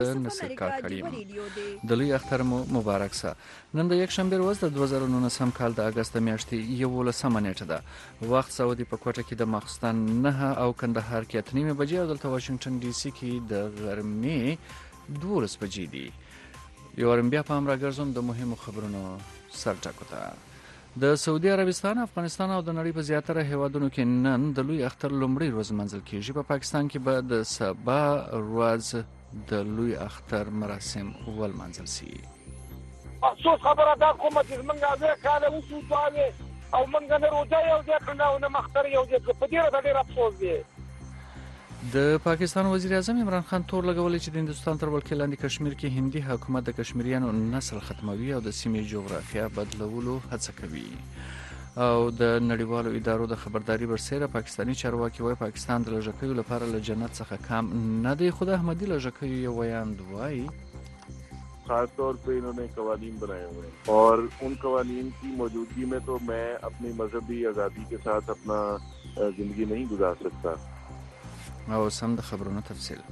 نصر کاکړیم د لوی اختر مو مبارک سه. نن د یک شنبه ورځ د 2019 کال د اگست میاشتې 11 نیټه ده. وخت سعودي په کوټه کې د ماخستن 9 او کندهار کې 8 بجې او دلته واشنگټن ډي سي کې د غرمې 12 بجې دي. یو بیا په امر راګرځم د مهمو خبرونو سرټکو ته. د سعودي عربستان، افغانستان او د نړۍ په زیاتره هیوادونو کې نن د لوی اختر لومړی ورځ منځل کیږي. په پاکستان کې به د سبا ورځ د لوی اختر مراسم ولمانځل شي. افسوس خبره دا کومه چې موږ هغه کاله وشو ځای او موږ نه روزه یو ځای کړو او نه مختر یو ځای په دې ډېر افسوس دی. د پاکستان وزیر اعظم عمران خان تور لګولې چې د هندستان تر ولکې لاندې کشمیر کې هندي حکومت د کشمیریانو نسل ختموي او د سیمې جغرافیه بدلولو هڅه کوي. او د نړیوالو ادارو د خبرداري برسره پاکستانی چارواکي وايي پاکستان د لږکیو لپاره له جنت څخه کم نه دی. خو د احمدي لږکیو یو ویاند وايي खास तौर पे इन्होंने कवानीन बनाए हुए हैं और उन कवानीन की मौजूदगी में तो मैं अपनी मजहबी आज़ादी के साथ अपना जिंदगी नहीं गुजार सकता. او سم د خبرونو تفصیل.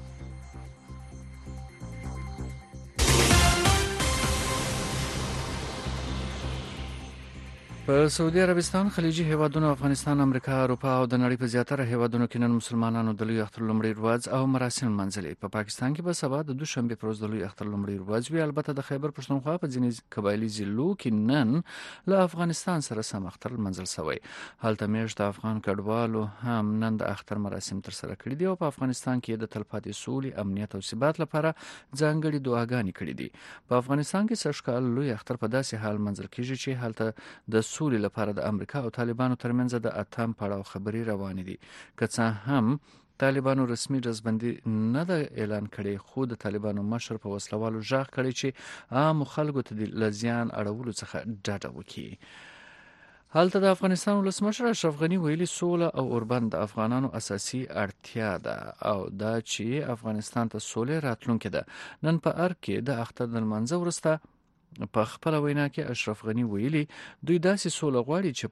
په سعودي عربستان، خلیجي هیوادونو، افغانستان، امریکا، اروپا او د نړۍ په زیاتره هیوادونو کې نن مسلمانانو د لوی اختر لومړی ورځ او مراسم منځلي. په پاکستان کې به سبا د دوشنبه پر ورځ د لوی اختر لومړی ورځ وي. البته د خیبر پښتونخوا په ځینې قبایلی ضلعو کې نن له افغانستان سره سم اختر منځل شوی. هلته میشت افغان کډوالو هم نن د اختر مراسم تر سره کړي دي او په افغانستان کې د تلپاتې سولې، امنیت او ثبات لپاره ځانګړي دعاګانې کړي دي. په افغانستان کې سږکال لوی اختر په داسې حال منځل کیږي چې هلته د سولې لپاره د امریکا او طالبانو ترمنځ د اتم پړاو خبري روانې دي. که څه هم طالبانو رسمي جزبندي نه ده اعلان کړي، خو د طالبانو مشر په وسلوالو ژغ کړي چې عام خلکو ته د لزیان اړولو څخه ډډه وکړي. هلته د افغانستان ولسمشر اشرف غني ویلي سوله او اوربند د افغانانو اساسي اړتیا ده او دا چې افغانستان ته سوله راتلونکې ده. نن په ارګ کې د اختر د لمانځه وروسته په خپل وینا کې اشرف غني ویلي دوی داسې سوله غواړي چې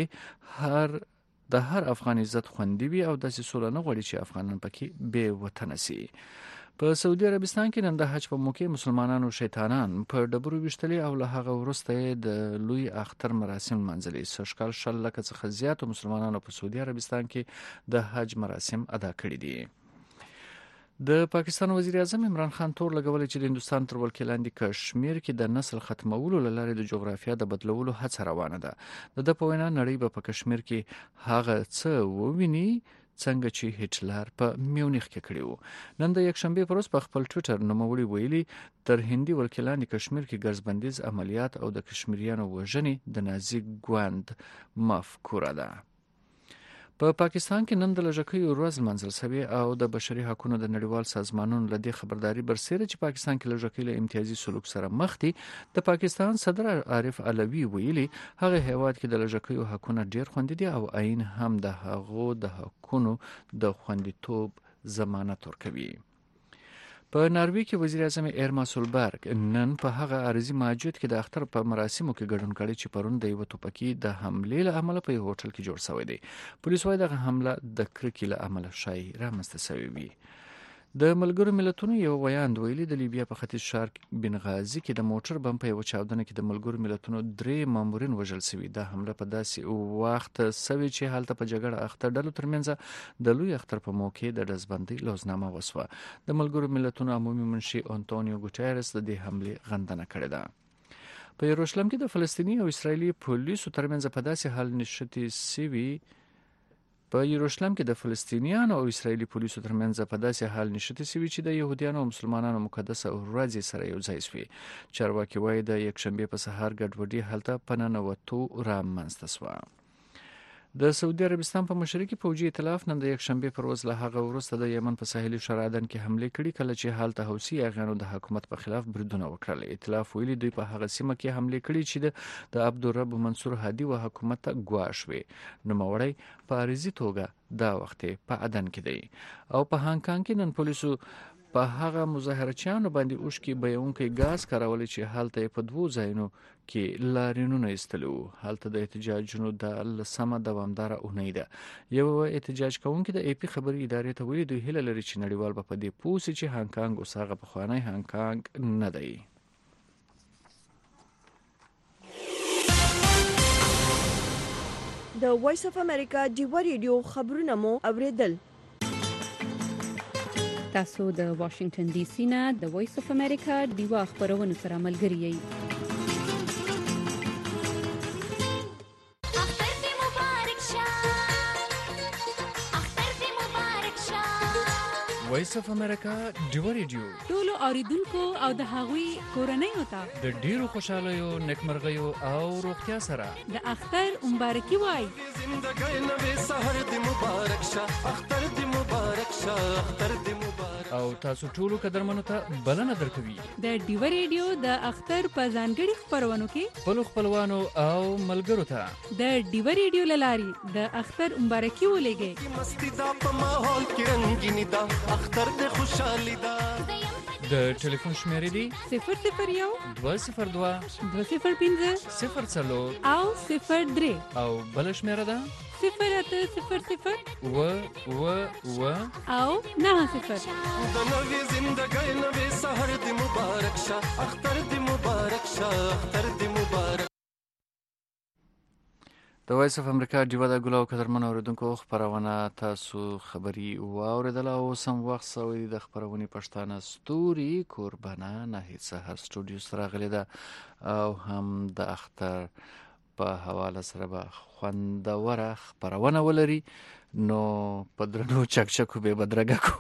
پکې د هر افغان عزت خوندي وي او داسې سوله نه غواړي چې افغانان پکې بې وطنه سي. په سعودي عربستان کې نن د حج په موقع مسلمانانو شیطانان په ډبرو ویشتلي او له هغه وروسته د لوی اختر مراسم منځلي. سږکال 100 لکه څخه زیاتو مسلمانانو په سعودي عربستان کې د حج مراسم ادا کړي دي. د پاکستان وزیر اعظم عمران خان تور لګولې چې د هندستان تر ولکې لاندې کشمیر کې د نسل ختمولو لپاره د جغرافیه د بدلولو هڅه روانه ده. د په وینا نړۍ به په کشمیر کې هغه څه وویني څنګه چې هټلر په میونخ کې کړی و. نن د یک شنبه پر ورځ په خپل ټوئیټر نوموړي ویلي تر هندي ولکې لاندې کشمیر کې ګرځبندیز عملیات او د کشمیریانو وژنې د نازي ګوند مفکوره ده. په پاکستان کې نن د لږکیو ورځ منځل شوی او د بشري حقوقو د نړیوال سازمانونو له دې خبرداري برسره چې پاکستان کې لږکي له امتیازي سلوک سره مخ دي. د پاکستان صدر عارف علوي ویلي هغه هیواد کې د لږکیو حقوقونه ډیر خوندي دي او عین هم د هغو د حقوقو د خوندیتوب ضمانت ورکوي. په ناروې کې وزیر اعظم ایرما سولبرګ نن په هغه ارضي ماجد کې د اختر په مراسمو کې ګډون کړي چې پرون د یو توپکي د حملې له امله په هوټل کې جوړ شوی دی. پولیس وايي دغه حمله د کرکې له امله شای رامنځته شوې وي. د ملګرو ملتونو یو ویاند ویلي د لیبیا په ختیځ ښار بنغازي کې د موټر بم په یو چاودنه کې د ملګرو ملتونو 3 مامورین وژل شوي. دا حمله په داسې وخت شوې چې هلته په جګړه اخته ډلو ترمنځ د لوی اختر په موقع د ډزبندۍ لوزنامه وسوه. د ملګرو ملتونو عمومي منشي انټونیو ګوټيرس د دې حملې غندنه کړې ده. په یروشلم کې د فلسطیني او اسرایلی پولیسو ترمنځ په داسې حال نشتی سوي په یروشلم کې د فلسطینیانو او اسرایلی پولیسو ترمنځ په داسې حال نشته سوي چې د يهودانو او مسلمانانو مقدسه ورځ سره یو ځای شوي. چارواکي وايي د یک شنبه په سهار ګډوډي هلته پننوتو رامنځته شوه. د سعودي عربستان په مشرقي پوځي ائتلاف نن د یک شنبه پر ورځ له هغه وروسته د یمن په ساحلي شرادن کې حمله کړې کله چې حالت حوثي اغانو د حکومت په خلاف بریدونه وکړل. ائتلاف ویلي دوی په هغه سیمه کې حمله کړې چې د عبدالرب منصور هادي و حکومت ته ګواښ وي. نوموړی په عارضي توګه دا وخت په عدن کې دی او په هانګ کانګ کې نن پولیسو په هغه مظاهرچیانو باندې اوښکې بهیونکی ګاز کارولې چې هلته یې په 2 ځایونو کې لاریونونه ایستلي وو. هلته د احتجاجونو د 10مه دوامداره اونۍ ده. یو احتجاج کوونکی د AP خبري ادارې ته ویلي دوی هیله لري چې نړیوال به په دې پوه سي چې هانګ کانګ اوس هغه پخوانی هانګ کانګ نه دی. د وایس اف امریکا ډیوا ریډیو خبرونه مو اوریدل. تاسو د واشنگټن ډي سي نه د وایس اف امریکا ډیوا خبرونه سره ملګری یئ. وایس اف امریکا ډیوا ریډیو ټولو اوریدونکو او د هغوی کورنۍ ته د ډیرو خوشالیو نیکمرغیو او روغتیا سره د اختر مبارکي وای. زندګۍ نوې سحر دې مبارک شه، اختر دې مبارک شه، اختر دې مبارک. او تاسو ټولو قدرمنو ته بلنه درکوي د ډیوا ریډیو د اختر په ځانګړي خبرونو کې خپلوانو او ملګرو ته د ډیوا ریډیو لاري د اختر مبارکي ولېږئ. مستی دا په ماحول کې رنگینی دا، اختر دې خوشحالي دا. د ټلیفون شمیرې دي 001 202 205 04 او 03 او بل شمیره ده 0800 او 90. د نوې زندګۍ نوې سحر دې مبارک شه، اختر دې مبارک شه، اختر دې مبارک. د وایس اف امریکا ډیوا د ګلو قدرمن اوریدونکو خبرونه تاسو خبري واوریدل او سم وخت سوي د خبرونې پښتانه ستوري قربانه نه سحر سټوډیو سره غلي ده او هم د اختر په حواله سره به خوندوره خبرونه ولري. نو په درنو چکچکو به بدرګه کو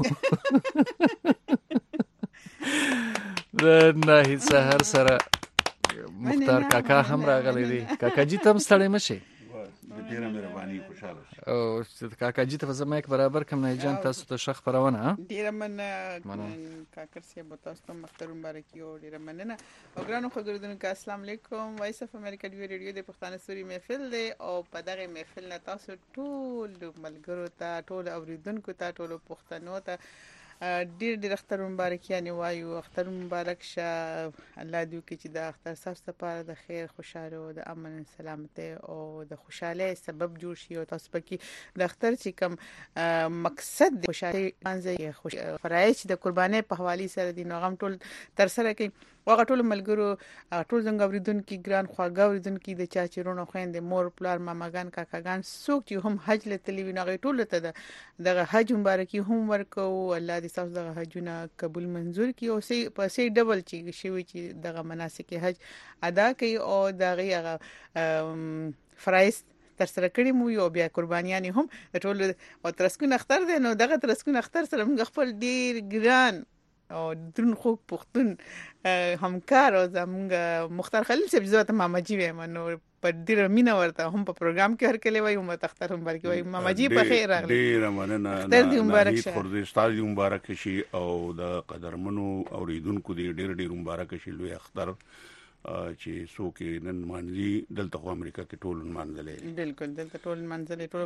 د نه سحر سره مختار کاکا هم راغلی دی. کاکا جی تم ستړی مشه. ډیره مهرباني، خوشاله شم. او کاکا جی ته زما یک برابر کم نه جان تاسو ته شخ خبرونه ډیره مننه کاکر صاحب، تاسو ته مختر مبارکي او ډیره مننه. او ګرانو خبرونه السلام علیکم. وایس اف امریکا ډیو ریډیو د پښتانه سوري محفل دی او په دغه محفل نه تاسو ټول ملګرو ته، ټول اوریدونکو ته، ټول پښتنو ته ډیر اختر مبارکیانه وایو. اختر مبارک شه. الله دې وکړي چې د اختر سره لپاره د خیر، خوشاله او د امن، سلامتی او د خوشاله سبب جوړ شي. او تاسو پکې د اختر چې کوم مقصد د خوشاله منځي فرایض د قربانۍ په حواله سره دي نو غم ټول تر سره کوي. واغه ټول ملګرو، ټول څنګه اوریدونکو ګران خواږه اوریدونکو د چا چیرونو خويندې، مور پلار، ماماګان، کاکاګان، څوک چې هم حج لته لیوي نغې ټول ته دغه حج مبارکي هم ورکو. الله دې تاسو دغه حجونه قبول منزور کړي او سي په سي ډبل چې شوي چې دغه مناسک حج ادا کړي او دغه فرایض تر سره کړی مو یو بیا قربانیان هم ټول او ترسکون اختر دی. نو دغه ترسکون اختر سره موږ خپل ډیر ګران او درن خو پختون همکار او زموږ مختار خلیل صاحب زوته ماما جی وایم. نو په ډیر مینا ورته هم په پروګرام کې هر کله وایو متختر هم بلکې وایو ماما جی په خیر راغلی. ډیر مننه. اختر دې مبارک شه. خورځي ستاسو مبارک شي او د قدرمنو اوریدونکو دې ډیر مبارک شي. لوی اختر چې څوک نن مانځي دلته خو امریکا کې ټول مانځلې. بالکل دلته ټول مانځلې ټول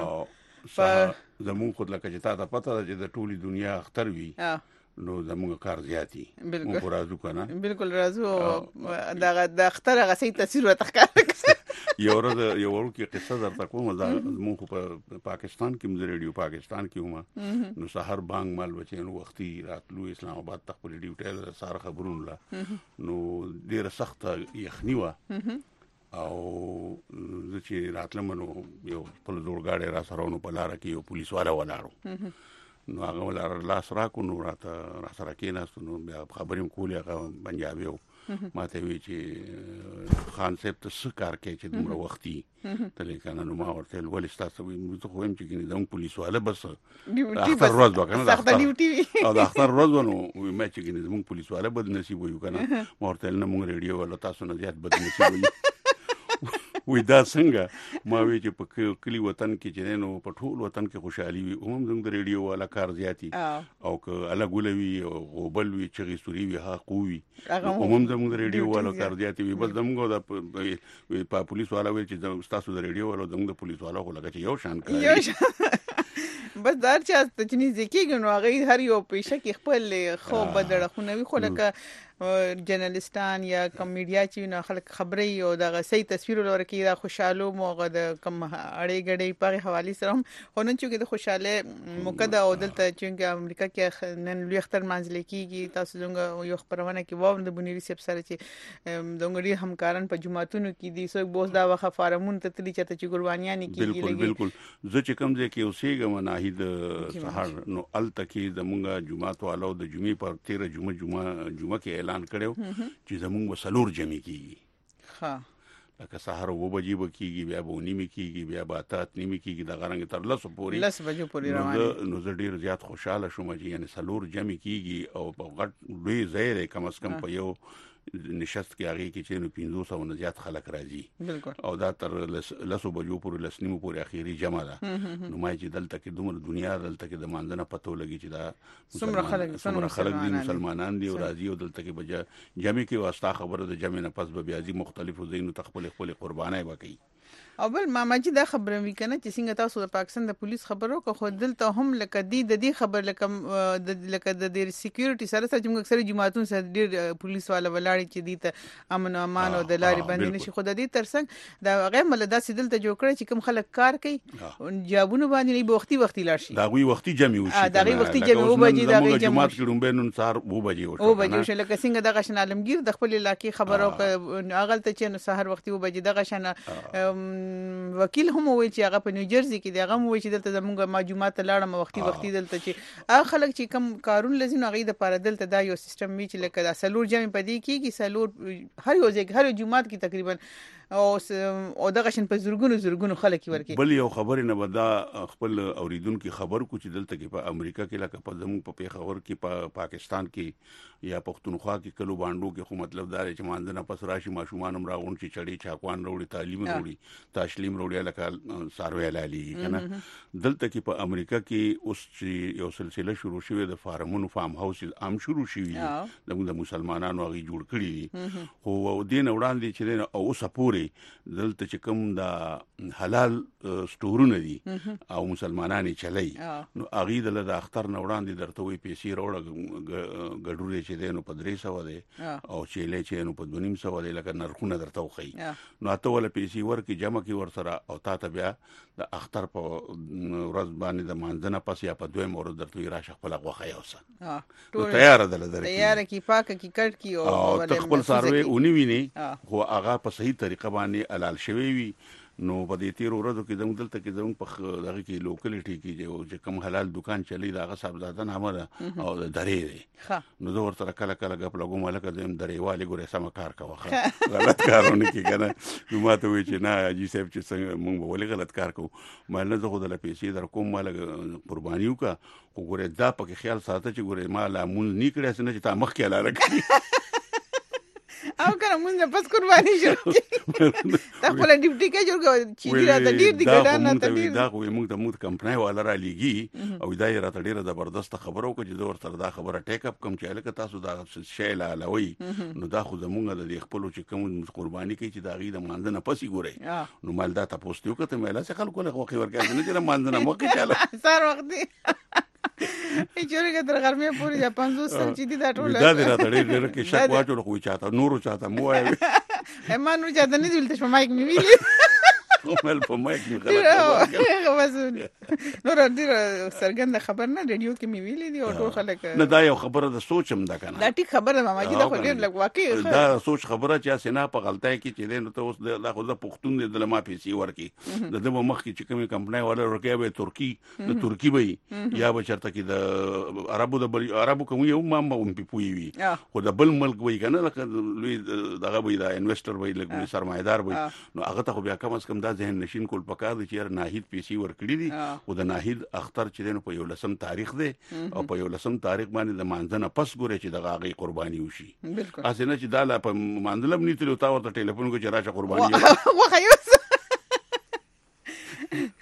زمون خود لکه چې تاسو پته ده چې د ټولي دنیا اختر وي نو زموږ کار زیاتی. مو راځو کنه. بالکل راځو. د اختر غسې تاثیر وتخکار یو ورکه قصه درته کوم. زموږ په پاکستان کې مزه ریډیو پاکستان کې ومه نو سحر بانګ مال بچینو وختي راتلو اسلام آباد تخپل ډیوټل سار خبرونه لا نو ډیره سخت یخنی و او چې راتلم نو یو په زورګاډي را سره نو په لار کې یو پولیس والا ولاړو نو هغه ولر لاس راکو نو را سره کې ناس نو بیا خبرې کولې هغه پنجابي ماته وی چې خان صاحب ته څه کار کوي چې دومره وختي تلې کنه نو ما ورته ولې تاسو وي موږ خو هم چې زموږ پولیس والا بس اختر روز وکنه د اختر روز ونو مې چې زموږ پولیس والا بد نصیب وي کنه ما ورته نه موږ ریډیو ولا تاسو نه زیات بد نصیب وي وې دا څنګه ما وی چې په کلی وطن کې چې نو په ټول وطن کې خوشحالي وي هم زموږ ریډیو والا کار زیاتی او که الګ ولوي او غوبل وي چې غسوري وي ها قوي هم زموږ ریډیو والا کار زیاتی وي بس زموږ د پولیس والا وی چې تاسو د ریډیو والا زموږ د پولیس والا خو لګا چې یو شان کوي بس دا چې تجنیز کېږي نو هغه هر یو پیشه کې خپل خو بدړه خو نوي خو لکه جرنالستان یا کم میډیا چې نه خلک خبري او د صحیح تصویر ورکړي دا خوشاله موغه د کم اړې غړې په حواله سره هم نن چې د خوشاله مقدمه او دلته چې امریکا کې نن لوی اختر منځل کېږي تاسو څنګه یو خبرونه کې ووم د بنيري سپ سره چې دغړي همکاران په جماعتونو کې دي سو بوس دا وخه فارمون ته تلی چې قربانيان کېږي بالکل زه چې کوم ځای کې اوسېږم ناهید سحر نو ال تکي زمونږه جمعه والو د جمعې پر 13 جمعه کې اعلان کړو چې زمونږ وسلور جمع کیږي ها لکه سحر 9 بجې بکیږي بیا 9:30 کیږي بیا 8:30 کیږي د غرنګ تر 10 پورې 10 بجې پورې روان نو زه ډیر زیات خوشاله شوم چې یعنی سلور جمع کیږي او په غټ لوی ځای کم از کم په یو نشست کې هغه کې چې نو 500 نه زیات خلک راځي بالکل او دا تر 10 بجو پورې لسنیمو پورې اخیری جمع ده نو ما چې دلته کې دومره دنیا دلته کې د مانځنه پتو لګي چې دا څومره خلک دي مسلمانان دي او راځي او دلته کې بجا جمع کې واسطه خبره د جمع نه پس به بیا مختلفو زینو تخپل خپل قربانای وکړي او بل ماما چې دا خبره وی کنه چې څنګه تاسو د پاکستان د پولیس خبرو کو خو دلته هم لکه د دې خبر لکه د سکیورټي سره چې موږ اکثر جماعتونو سره ډیر پولیس والا ولاړ چې دي ته امن او امان او د لارې باندې نشي خو د دې ترڅنګ دا غیر مل داسې دلته جوړ کړی چې کوم خلک کار کوي جوابونه باندې نه وختي لاړ شي دا غوي وختي جمع وشي دا غوي وختي جمع و بجې دا غوي جماعت کړم به نن سار و بجې وشو لکه څنګه د غشن عالمگیر د خپل علاقې خبرو اغلته چې نو سحر وختي و بجې د غشن وکیل هم وایي چې هغه په نیوجرسي کې دی هغه وایي چې دلته زموږ ماجومات لاړم وختي دلته چې هغه خلک چې کم کارون لزینو هغه د پاره دلته دا یو سیستم وی چې لکه دا سلور جمع پدې کېږي سلور هر یو ځای هر جمعات کې تقریبا او دغه شن په زورګونو خلک ورکی بل یو خبر نه ودا خپل اوریدونکو خبر کو چې دلته کې په امریکا کې لکه په زموږ په پیښور کې په پاکستان کې یا پښتونخوا کې کلو باندو کې خو مطلب دا چې مانځنه پس راشي ماشومان هم راغون چې چړي چاکوان وروړي تعلیم وروړي تعلیم وروړي لکه ساروي لالي کنه دلته کې په امریکا کې اوس چې یو سلسله شروع شوه د فارمونو فارم هاوس عام شروع شوی د مسلمانانو هغه جوړ کړی دي خو دین وړاندې چې او اوس پورې دلته چې کوم د حلال سټورونه دي او مسلمانانې چلای نو اغه د اختر نه وړاندې درته وي پیسې وروړه ګډوري چې دینو په 300 دي او چيلې چې نو په 250 دي لکه نرخونه درته وخی نو اته ول پیسې ورکی جمع کی ور سره او تا ته بیا د اختر په ورځ باندې د مانځنه پس یا په دوه مور درته راشه خپل غوخه یوسه نو تیار ده لدر تیار کی پاک کی کټ کی او خپل سروي اونې ویني خو هغه په صحیح طریقه باندې علال شوی وي نو په دې 13 ورځو کې زموږ دلته کې زموږ په دغه کې لوکلیټي کې چې کوم حلال دکان چلی دا هغه صاحبزاده نامه ده او درې دی نو زه ورته کله غپ لګوم لکه زم درې والی ګوره سم کار کوه غلط کارونه کې کنه نو ماته وی چې نه جی صاحب چې څنګه موږ ولې غلط کار کوو مله زه خو د پیسې در کوم مال قربانیو کا وګوره دا پکې خیال ساته چې ګوره ما لا مون نیکړه سن چې تا مخ کې لاله کړی او کنه مونږ پس قرباني شروع تا خپل ډیوټي کې جوړ چې دا د ډیر دی ګډانه ته ډیر دا خو موږ کمپنۍ والا را لګي او دا یې راته ډیره زبردست خبرو کو چې زه ورته دا خبره ټیک اپ کوم چې الکه تاسو دا شی لاوي نو دا خو زمونږ د خپل چې کوم قرباني کوي چې دا غي د مانځنه پسې ګوري نو مال دا تاسو ته کته مېلا څه خلکو له خوخي ورکړي نه چې مانځنه مخکې چاله سار وخت دی چورګه تر غرمه پوری د 500 سل چې دي دا ټول دا درته ډېر کې شک واچو خو چاته نورو چاته مو وای همانو چاته نه دلته شو مایک می ویلی کومل په مایک می غلط نور دې سرګند خبر نه ریډیو کې می ویلی دی او ټول خلک نه دا یو خبره د سوچم دا کنه دا ټیک خبره ماما چې دا خو ډېر لګ واقعي دا سوچ خبره چې سینا په غلطای کې چې نو ته اوس دا خو د پښتون د لما پیسې ورکی د دمو مخ کې چې کومه کمپنۍ ولا ورکه به ترکی به یا به چرته کې د عربو کوم یو ما هم پی وي خو د بل ملک وای کنه لوی دغه وای دا انویسټر وای لګ سرمایدار وای نو هغه ته بیا کم از کم دا ذهن نشین کول پکار دي چې ناهید پیسې ورکړي دي او د ناهید اختر چې دنه په یو لسم تاریخ دی او په یو لسم تاریخ باندې د مانځنه پس ګوره چې د غاغي قرباني وشي اسنه چې دا لا په مانځلم نیتلو تا ورته ټلیفون کو چې راشه قرباني وخیوس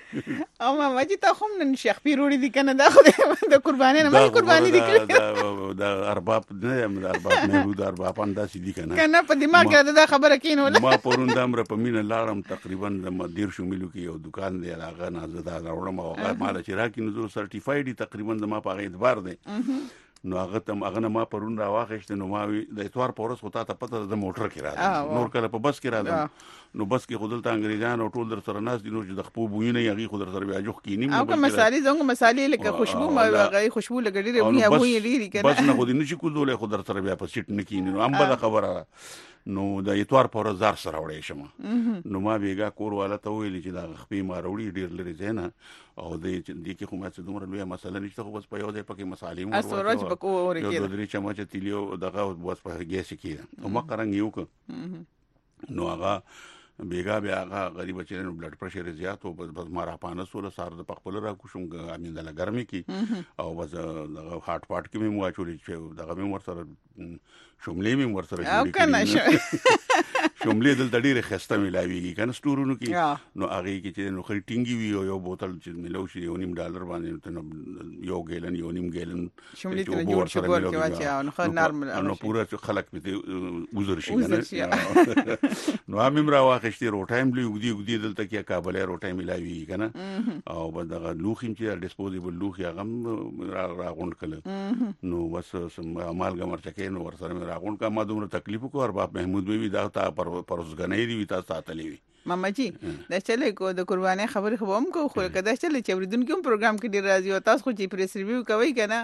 او ماما چې تا هم نن شیخ پیروړي دي کنه دا خو د قرباني نه مې قرباني دي کړې دا ارباب نه ارباب محمود ارباب انداسي دي کنه په دماغ کې دا خبره کینول ما پرون د امر په مینه لاړم تقریبا د مدیر شوملو کې یو دکان دی هغه نازدا راوړم او هغه مال چې راکې نو سرټیفاید تقریبا د ما په اعتبار دی نو هغه ما پرون راواخښت نو ما د اتوار پورس خو ته پته د موټر کې راځم نور کله په بس کې راځم نو بس کې خودل ته انګریزان او ټول در سره ناس دي نو چې د خپل بوینه یغي خو در سره بیا جوخ کینی او کوم مسالې زنګ مسالې لکه خوشبو ما غي خوشبو لګړي ربني ابو یې لري کنه بس نه خو دې نشي کوله خو در سره بیا په سیټ نه کینی نو امبا خبره نو د اتوار پر زار سره وړې شم نو ما بیګه کور والا ته ویل چې دا خپې ما وړي ډیر لري زینا او دې کې خو ما څه دومره لوی مسله نشته خو بس په یو ځای پکې مسالې مو اسورج پکو ورکې یو درې چمچ تیلیو دغه بس په ګیس کې او ما قرنګ یو ک نو هغه بیګا بیا هغه غریب چیرې بلډ پرشر زیات او بس ما را پانه سره سار د خپل را کوشم امین د ګرمي کې او بس دغه هارت پارت کې مې واچولې چې دغه مې ور سره شوملې مې ور سره جوړې کړې شوملې دلته ډېر خسته ملاويږي کنه سټورونو کې نو هغه کې چې نو خې ټینګي وي یو بوتل چې ملو شي $1 باندې یو ګیلن یو نیم ګیلن شوملې ته جوړ شي ګور کې واچي نو خو نارمل نو پورا خلک به وزر شي کنه نو هم را واخښتي روټایم لوي دلته کې کابل روټایم ملاوي کنه او بدغه لوخیم چې ډیسپوزیبل لوخي هغه راغون کله نو بس مالګه مرچکې نو ور سره راغون کا ما دومره تکلیف کو ارباب محمود به دا تا پرزګنې دی تا ساتلې وي ماما جی دا چلې کو د قرباني خبرې خو هم کو خو کدا چلې چې ورېدونکو پروګرام کې ډیر راځي او تاسو خو چې پریس ریویو کوي کنه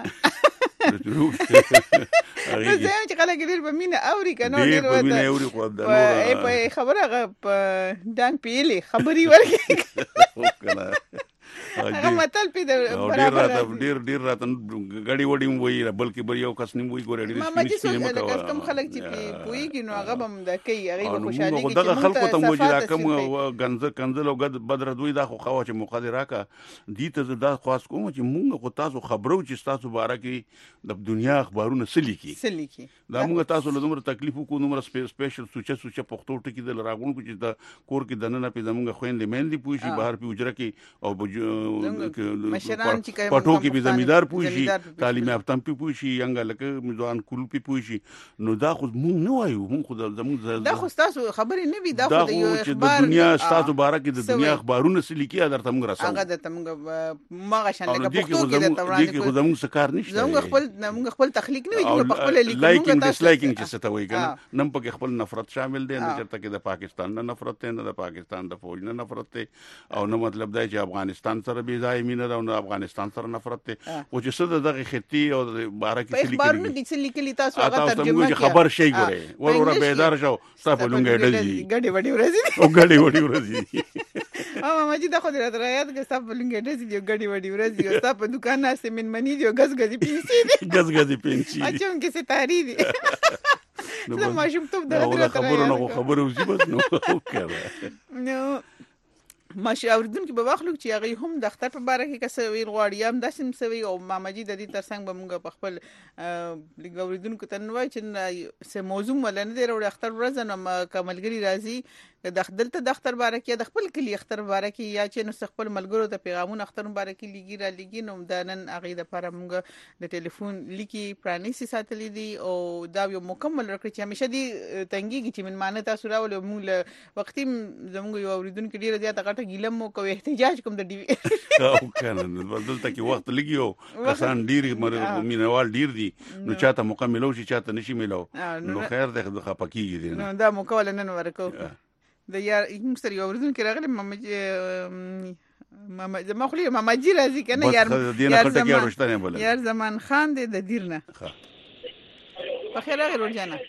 نو زه چې کله ګډیر په مینه اوري کنه ډیر په مینه اوري خو دا نو په خبره په ډنګ پیلې خبري ورکې کنه هغه متل په ډیر راته غړي وډي وای بلکې بل یو کس نیم وای ګورې ډیر ماما چې څنګه کوم خلک چې پويږي نو هغه هم د کوي هغه خوشالي کې چې خلکو ته موجوده کوم کنزل او بدر دوی دا خو خوا چې مقدره کا دي ته دا خاص کوم چې مونږ خو تاسو خبرو چې تاسو باره کې د دنیا اخبارونه سلی کی دا مونږ تاسو له دومره تکلیف کو نومره سپیشل سوچه پختو ټکی د راغون کو چې د کور کې دنه په زمونږ خويندې مېندې پوښي بهر په اجره کې او مشران چې پټو کې به زمیدار پوښي تعلیم یافته پوښي ینګ لکه مزوان کول پوښي نو دا خو مونږ نه وایو مونږ خو زموږ دا خو تاسو خبرې نه وي دا خو د یو اخبار د دنیا تاسو باره کې د دنیا اخبارونه سلی کې درته موږ راسو هغه د تمغه ماغه شان لکه پښتو کې د توران کې خو زموږ سکار نشته زموږ خپل تخلیق نه وي په خپل لیکو لایکینګ ډیسلایکینګ چې څه ته وایي کنه نن پکې خپل نفرت شامل دی نه چرته کې د پاکستان نه نفرت نه د پاکستان د فوج نه نفرت او نه مطلب دی چې افغانستان سره بي ځای مینه او افغانستان سره نفرت ته او چې څه دغه خطي او باره کې خبرونه د څه لیکلي تاسو هغه ترجمه کړئ خبر شي ګوره ور بیدار شو تاسو لونګې ډزي ګډي وډي ورځي او ګډي وډي ورځي ماما جی دا خو درته رايات کې تاسو لونګې ډزي دی ګډي وډي ورځي او تاسو په دکان ناسه من منی دی غزغزي پینسي دی غزغزي پینسي اچوم کې ستاري دی نو ما شوم ته درته خبرونه وزي بس نو وکړه نو مشاوردون کې به واخلو چې هغه هم د اختر په باره کې کسوي غواړي هم داسې مسوي او ماما جی د دې ترڅنګ به موږ په خپل لګوریدونکو ته نوای چې سه موضوع ولنه دی وروړي اختر ورځ نو کملګری راځي د خپل د اختر باره کې د خپل کلی اختر باره کې یا چې نو خپل ملګرو ته پیغامونه اختر باره کې لګي را لګي نو د نن هغه د لپاره موږ د ټلیفون لیکي پرانیسي ساتلې دي او دا یو مکمل رکړي چې همیشه دي تنګي چې من مانه تاسو راول موږ وختي زموږ یو اوریدونکو ډیره زیاته غټه ګیلم مو کوي احتجاج کوم د ډي وی او کنه بدلته کې وخت لګیو کسان ډیر مینوال ډیر دي نو چاته مکملو شي چاته نشي ملو نو خیر د خپکیږي دي نو دا مکول نن ورکو د یار مستر یو اوریدونکو راغلی ماما خو ماما جی راځي کنه یار زمان خان دې د دیرنه په خیر راغلی ورجانه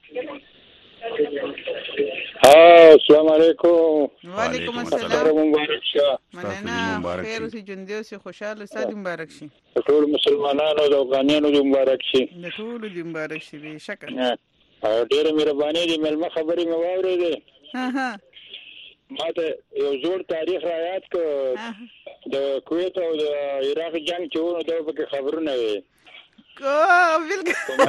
السلام علیکم وعلیکم السلام مبارک شه مننه خیر اوسې ژوندۍ اوسې خوشاله اوسې مبارک شي ټول مسلمانانو او افغانانو دې مبارک شي ټول دې مبارک شي به شکر ډېر مهرباني دې ملما خبرې مې واورېدې ما ته یو زوړ تاریخ را یاد کړ د کویت او د عراق جنگ چې ونه دا په خبرونه وي بالکل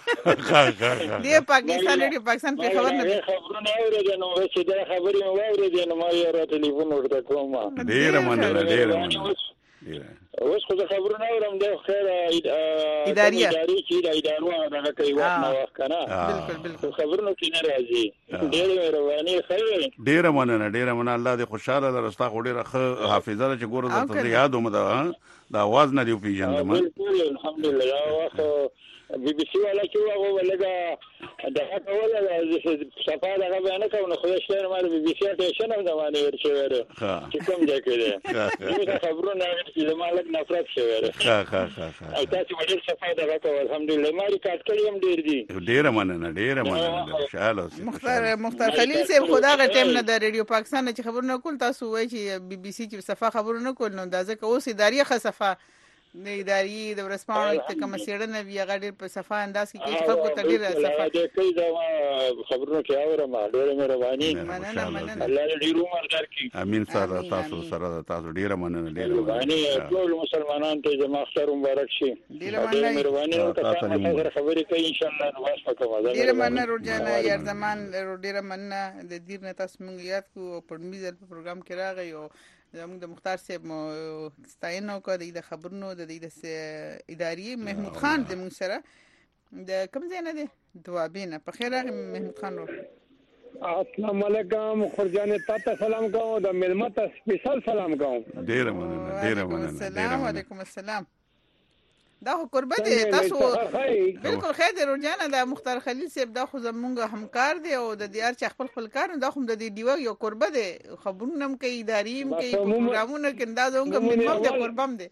دی پاکستان ریډیو پاکستان په خبر نه دی خبرونه اورېدل نو چې دا خبرې مو اورېدل نو ما یې را ټلیفون ورته کوم ډېر مننه اوس خو خبرونه اورم د خیر اداري چې ادارو هغه کوي وخت نو وخت کنه بالکل خبرونه کې نه راځي ډېر مهرباني خیر ډېر مننه الله دې خوشاله لرستا خو ډېر حافظه چې ګوره ته یادوم دا आवाज نه دی پیژندم بالکل الحمدلله واخو بي بي سي والا چې هغه ولګه دا کوله صفه دا بیان کوي نو خو شهر مار بي بي سي ټیشن او زمانه ورشوره چې کوم ځای کې ده دا خبرونه چې مالک نفرت شوره او تاسو ولې صفه دا کوي الحمدلله ماري کاټ کړم ډیر دي ډیر مننه خوشاله مختار خلیل صاحب خدا غ ټیم نه د ریډیو پاکستان چې خبرونه کول تاسو وایي چې بي بي سي چې صفه خبرونه کول نو دا ځکه اوس اداري خصفه د اداري د ورسپانو ته کوم سیړنه وی غاډر په صفه انداز کې خلکو ته ډیر صفه د کوي دا خبرونه کې اورم ډیر مهرباني مننه الله دې عمر درکړي امين سره تاسو ډیر مننه ټول مسلمانان ته جما اختر مبارک شي ډیر مهرباني تاسو خبرې کوي ان شاء الله نو واسه کوم ډیر مننه روزانه یار زمان ډیر مننه د دیر نه تاسو مونږ یاد کو په میزل په پروګرام کې راغی او زموږ د مختار صاحب ستاینه وکړه د خبرونو د اداري محمود خان د موږ سره د کوم ځای نه دی دوابینه په خیر راغی محمود خان السلام علیکم خورجان تاسو سلام کوم د ملمت سپیشل سلام کوم ډیر مننه السلام علیکم السلام دا خو قربت تاسو بالکل خیر دی روزانه د مختار خلیل صاحب دا خو زمونږ همکار دی او د دیار چې خپل کار دا خو د دیوا یو قربت دی خبرونه هم کوي اداریم کوي پروګرامونه کې اندازونګه منو د قربم دی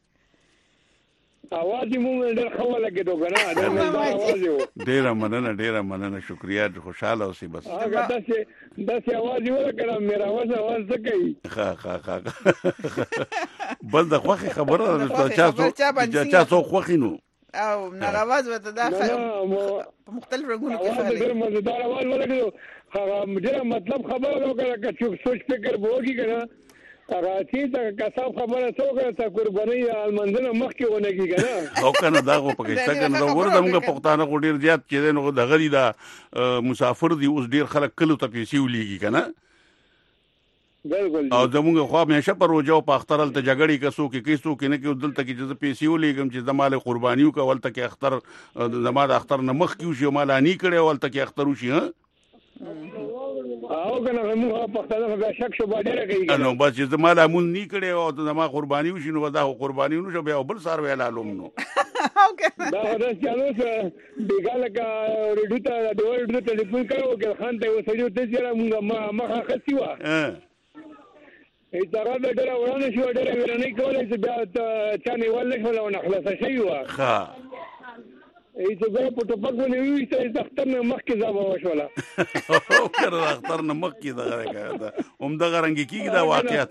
اواز مو ډېر خوله کې دوګنا ډېر مننه شکریا خوشاله اوسې بس هغه داسې اواز ورکړم میرا आवाज څه کوي بل د خوخي خبره چا څو خوخینو او نه आवाज وته داخل په مختلف رنگونو کې خالي ډېر مزیدار आवाज ورکړو هغه ډېر مطلب خبره وکړه چې سوچ فکر وږي کنه هغه چې دا کسب خبره څوګه تا قرباني المنځنه مخ کې ونګي کنه او کنه دا په پاکستان کې نو ورته موږ پښتانه کو ډیر زیات چې نو د غری دا مسافر دی اوس ډیر خلک کلو ته پیسې ولېږي کنه بالکل او زموږ خو همیشه پر روجو په اخترل ته جګړې کسو کې کیسو کې نه کې دلته کې چې پیسې ولېږم چې زماله قربانيو کول ته کې اختر زماده اختر نه مخ کې شو مالانی کړي ول ته کې اختر وشي ها او کنه موږ په پښتانه به شک شو باندې کوي نو بس چې زماله مون نی کړي او زما قرباني وشي نو دا قرباني نو شو بیا بل سار ویلا لوم نو دا دا چالو څه بیګاله کا ریډیو ته د ورډ ته ټلیفون کړو چې خان ته وسجو ته چې موږ مخه خسي وا ای ترا به ډېر ورانه شو ډېر ورانه کولای چې بیا چانه ولې شو نو خلاص شي وا ها ای چې به په ټوپک ونیوي چې د اختر نه مخکې ځابه وشوله او کړه د اختر نه مخکې دا دغه رنګ کېږي دا واقعیت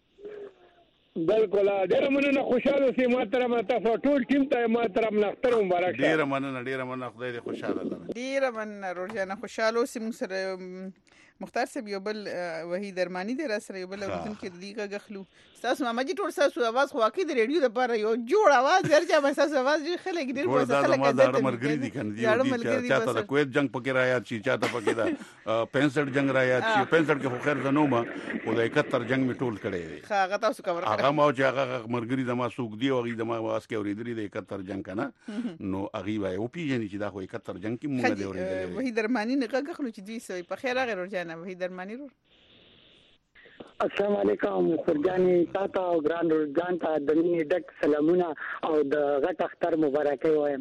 بالکل ډېر مننه خوشاله سي محترم تاسو ټول ټیم ته محترم اختر مبارک ډېر مننه خدای دې خوشاله لره ډېر مننه روزانه خوشاله سي موږ سره مختار صاحب یو بل وحید درمانی دی را سره یو بل ورته کې دیګه غخلو تاسو ماما جی ټول تاسو आवाज خو واقعي د ریډیو لپاره یو جوړ आवाज درځه ما تاسو आवाज خلک ډیر په خلک دا مرګري دي کنه دی چاته د کویت جنگ پکې رايات شي چاته پکې دا 65 جنگ رايات شي 65 کې خو خیر زنوما او د 71 جنگ می ټول کړي هغه تاسو کور هغه ما چې هغه مرګري د ما سوق دی او هغه د ما واس کې اوریدلې د 71 جنگ کنه نو هغه وای او پیژنې چې دا خو 71 جنگ کې مونږ دی اوریدلې وحید درمانی نه غخلو چې دوی سوي په خیر هغه ورجانه وحید درمانی السلام علیکم خورجانی تاته او ګران روزګان ته د مینې ډک سلامونه او د غټ اختر مبارکي وایم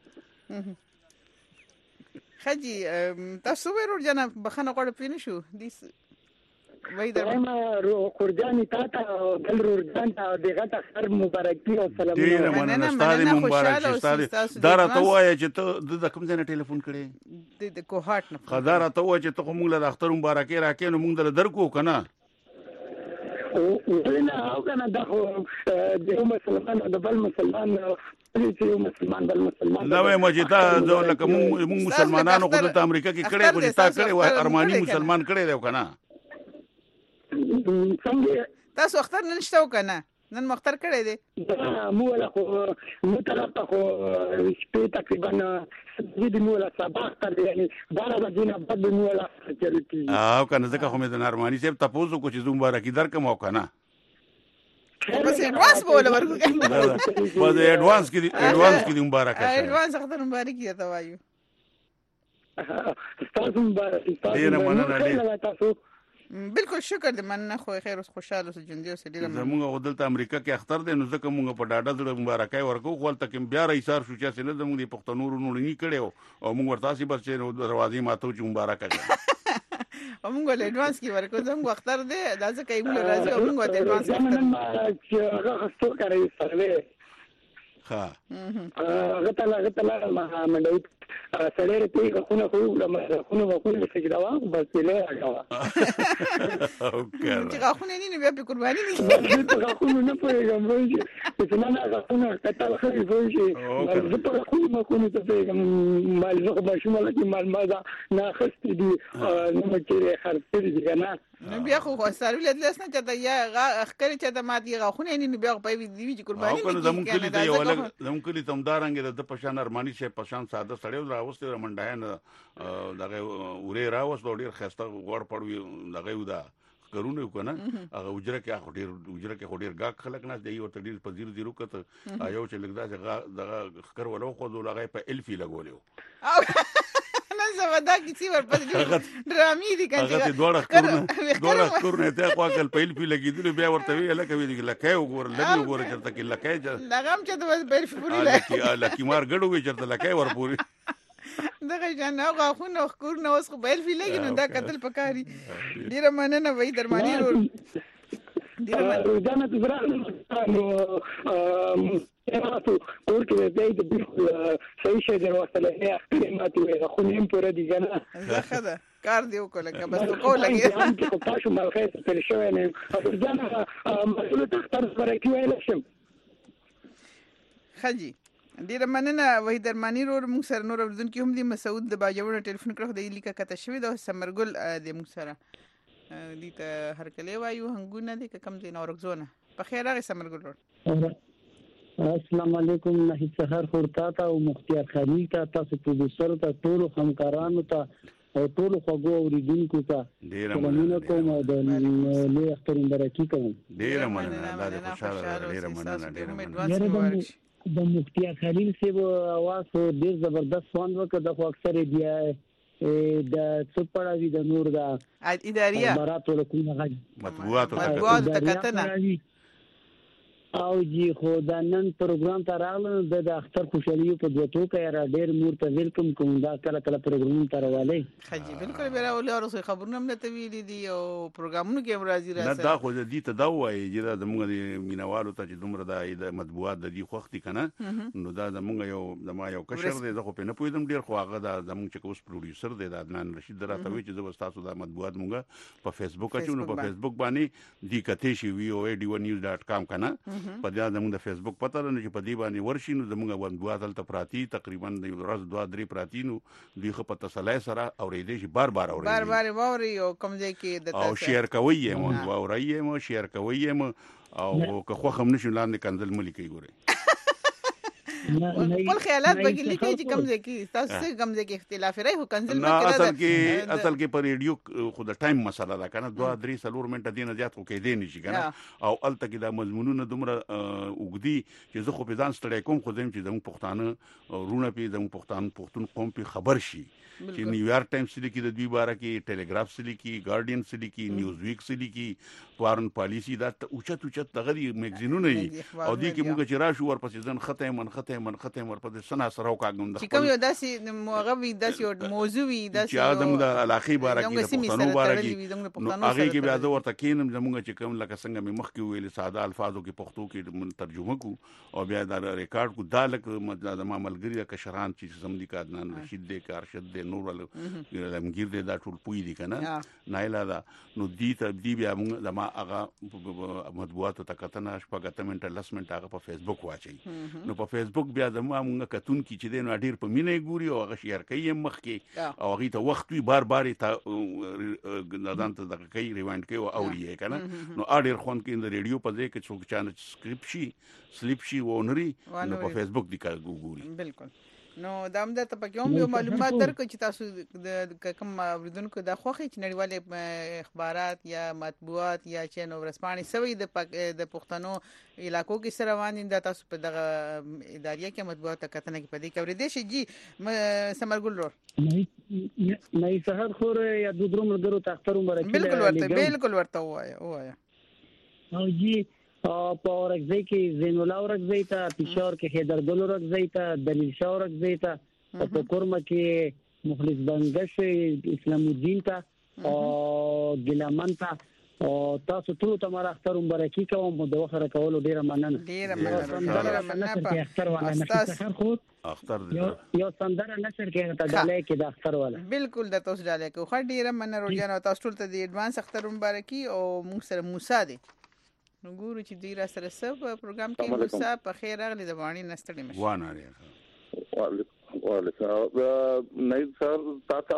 خجی تاسو ورجانه بخنه غوړ پینې شو دې وای درما خورجانی تاته او بل روزګان ته د غټ اختر مبارکي او سلامونه مننه ستاسو مبارک ستاسو دا راته وای چې ته د کوم ځای نه ټلیفون کړې د کوهات نه خدای راته وای چې ته موږ له اختر مبارکي راکې نو موږ درکو کنه ولنا او کنه دا خو د مسلمان د بل مسلمان چې یو مسلمان بل مسلمان نو مجیدا زه لکه موږ مسلمانانو خو د امریکا کې کړي خو تا کړي وای ارمانی مسلمان کړي دی کنه څنګه تاسو اختر نشته وکنه نن مختار کړی دی مو ولا خو مو طرف ته خو شپې تقریبا دې مو ولا سبا تر یعنی 12 بجې نه بعد مو ولا چلتی کنه ځکه خو مې د نارمانی صاحب تاسو کو چې زوم مبارکي درکم او کنه بس ایڈوانس بوله ورکو بس ایڈوانس کې مبارکه ایڈوانس اختر مبارکي ته وایو تاسو مبارک ډیر مننه تاسو بالکل شکر دې مننه خو خیر اوس خوشاله اوسه ژوندي اوسه ډیر زموږ دلته امریکا کې اختر دی نو ځکه موږ په ډاډه زړه مبارکي ورکو خو تل تک بیا ایثار شو چې نه زموږ د پښتنو رونی کړو او موږ ورته سي بس چې دروازې ماتو چې مبارکه موږ له ایڈوانس کې ورکو زموږ اختر دی دا ځکه موږ راځي موږ ته ایڈوانس چې هغه خستو کوي سره ها غتلا ما منډي سړی ته خونه خو خونه څه دا بس له راغوا چې خونه نه بیا په قرباني نه خونه نه پېږم چې نه خونه کتل خو شي زه په خونه ته پېږم مال زه به شمال کې مال مازه نه خستې دي نو چې خرڅې دي کنه نو بیا خو سروي لدلس نه چاته یا اخکری چاته ماتي غخونه نه بیا په دی چې قرباني نه زمون کلی ته یو لګ زمون کلی ته مدارنګ د پشان ارمانی شه پشان ساده سړیو راوسته منډای نه دغه اورې راوسته ډیر خسته غوړ پړوي دغه ودا کرونه کنه هغه اجره کې ډیر غاک خلک نه دی ورته ډیر په 0 کته یو چې لګدا چې دغه خکر ولو خو دغه په الفی لګولیو زما دا کیسې ورپسې ډرامې دي کنه هغه دوړه کورنه ته خپل پیل پی لګیدل بیا ورته وی لکه وی لکه وګور لګي وګور چرته کې لکه لغم چې د پیل پوری لکه مار ګډو وی چرته لکه ور پوری دغه جن هغه خو نو کورنه اوس خو پیل پی لګي نو دا قتل پکاري ډیر مننه وای درمانی ور روزانه تزرعنو تاسو ورته دې د صحیح شي دروازه له احتمالاتي خو نیم پوره دي کنه زخه کار دی وکړه که بس کو لګي چې تاسو مالخه تر شوې نه روزانه مسؤل تختار ورکې ویل شم خجی ډیر مننه وای درمانی ور موږ سره نور ورزن کې هم دی مسعود د باجوړ ټلیفون کړو د لیکه کته شوی د سمرګل د موږ سره دي ته هر کله وایو هنګونه دي کم دي نورګزونه په خیر هغه سمرګل السلام علیکم نه سحر خورتا ته او مختیار خلیل ته تاسو پروډوسر ته ټول همکارانو ته او ټول خوګو اوریدونکو ته ډیر مننه کوم او د لوی اختر مبارکي کوم ډیر مننه الله دې خوشاله ډیر مننه د مختیار خلیل سی اواز ډیر زبردست فون وکړ د خو اکثر دی د څپړاوی د نور د اداریه برات ولکونه غږ مطبوعات ته کتنه او جی خو دا نن پروګرام ته راغلم د اختر خوشالي په دوتو کې را ډېر مورته ویلکم کوم دا کله پروګرام ته راوالي خجی بالکل به راولي او خبرونه هم ته ویلي دي او پروګرامونو کې راځي نه دا خو دې ته دا وایي چې دا زموږ د مینوالو ته چې دومره د مطبوعات د دې خوختي کنه نو دا زموږ یو کشر دی زه خو په نه پوهیدم ډیر خو هغه دا زموږ چې اوس پروډوسر دی د عدنان رشید راته وی چې زه تاسو د مطبوعات مونږه په فیسبوک اچونو په فیسبوک باندې دی کته شي voad1news.com کنه په دې زموږ د فیسبوک پته لري چې په دې باندې ورشي نو زموږ مطبوعات تل پراتی تقریبا د ورځ 2-3 پراتی نو دوی خو په تسلای سره اورېدې شي بار ووري او کوم ځای کې د او شیر کوي مو ووري مو شیر کوي مو او که خو هم نشو لاندې کنځل ملي کوي ګوره خپل خیالات به لیکي چې کم ځای کې تاسو څه کم ځای کې اختلاف راي هو کنځل نه اصل کې پر ریډیو خو د ټایم مسله ده کنه 2-3 منټه دینه زیات خو کې دی نشي کنه او الته کې د مضمونونو دومره وګدي چې زه خو په ځان ستړی کوم خو زم چې زموږ پښتانه رونه په زموږ پښتون قوم په خبر شي چې نیویارک ټایمز سلی کې د دوی باره کې ټیلیګراف سلی کې ګارډین سلی کې نیوز ویک سلی کې فارن پالیسی دا اوچت دغه میگزینونه دي او دې کې موږ چې راشو ورپسې ځن ختم ورپسې سنا سره وکاږم چې کوم یو داسې موغوي داسې موضوع وي داسې چې ادم د علاقې باره کې د پښتنو باره کې هغه کې بیا زه ورته کینم زموږ چې کوم لکه څنګه مې مخکې ویل ساده الفاظو کې پښتو کې ترجمه کو او بیا دا ریکارډ کو دا لکه د ملګری د کشران چې زمدي کا عدنان رشید دې کارشد دې نور ول لمګیر دې دا ټول پوي دي کنه نایلا دا نو دی بیا موږ د ما هغه مطبوعاتو ته کتنه شپږ منټه لس منټه هغه په فیسبوک واچي نو په فیسبوک بیا د موږ کتون کی چې د نو ډیر په مینه ګوري او هغه شیر کوي مخ کې او هغه ته وخت وي بار بار ته ندان ته د کوي ریوایند کوي او اوري کنه نو اډیر خون کې د ریډیو په ځای کې څوک چانه سلیپ شي ونري نو په فیسبوک دی ګوري بالکل نو دا هم ته پکې هم یو معلومات درکړي چې تاسو د کوم اوریدونکو د خوخي چې نړیوال اخبارات یا مطبوعات یا چینو ورسپانې سوي د پښتنو علاقو کې سره روان دي تاسو په دغه ادارې کې مطبوعات کتنه کې پدې کوي د شي جی سمرګل رو نه سحر خور یا د دروم درو تخترو مرکه بالکل ورته وایا او جی په ورځي کې زین الله ورځي ته پېښور کې حیدر ګل ورځي ته دلیل شاه ورځي ته په کورمه کې مخلص بنگش اسلام الدین ته او ګلامن ته او تاسو ټول ته مر اختر مبارکي کوم د وخره کول ډیره مننه اختر والا نشته خو اختر یو سندره نشر کې ته ډالې کې د اختر والا بالکل د تاسو ډالې کو خو ډیره مننه روزانه تاسو ټول ته د ایڈوانس اختر مبارکي او موږ سره موسی دی نو ګورو چې دوی را سره سب پروګرام کې موسی په خیر راغلی د باندې نستړي مشه وانه وعلیکم نایب صاحب تاسو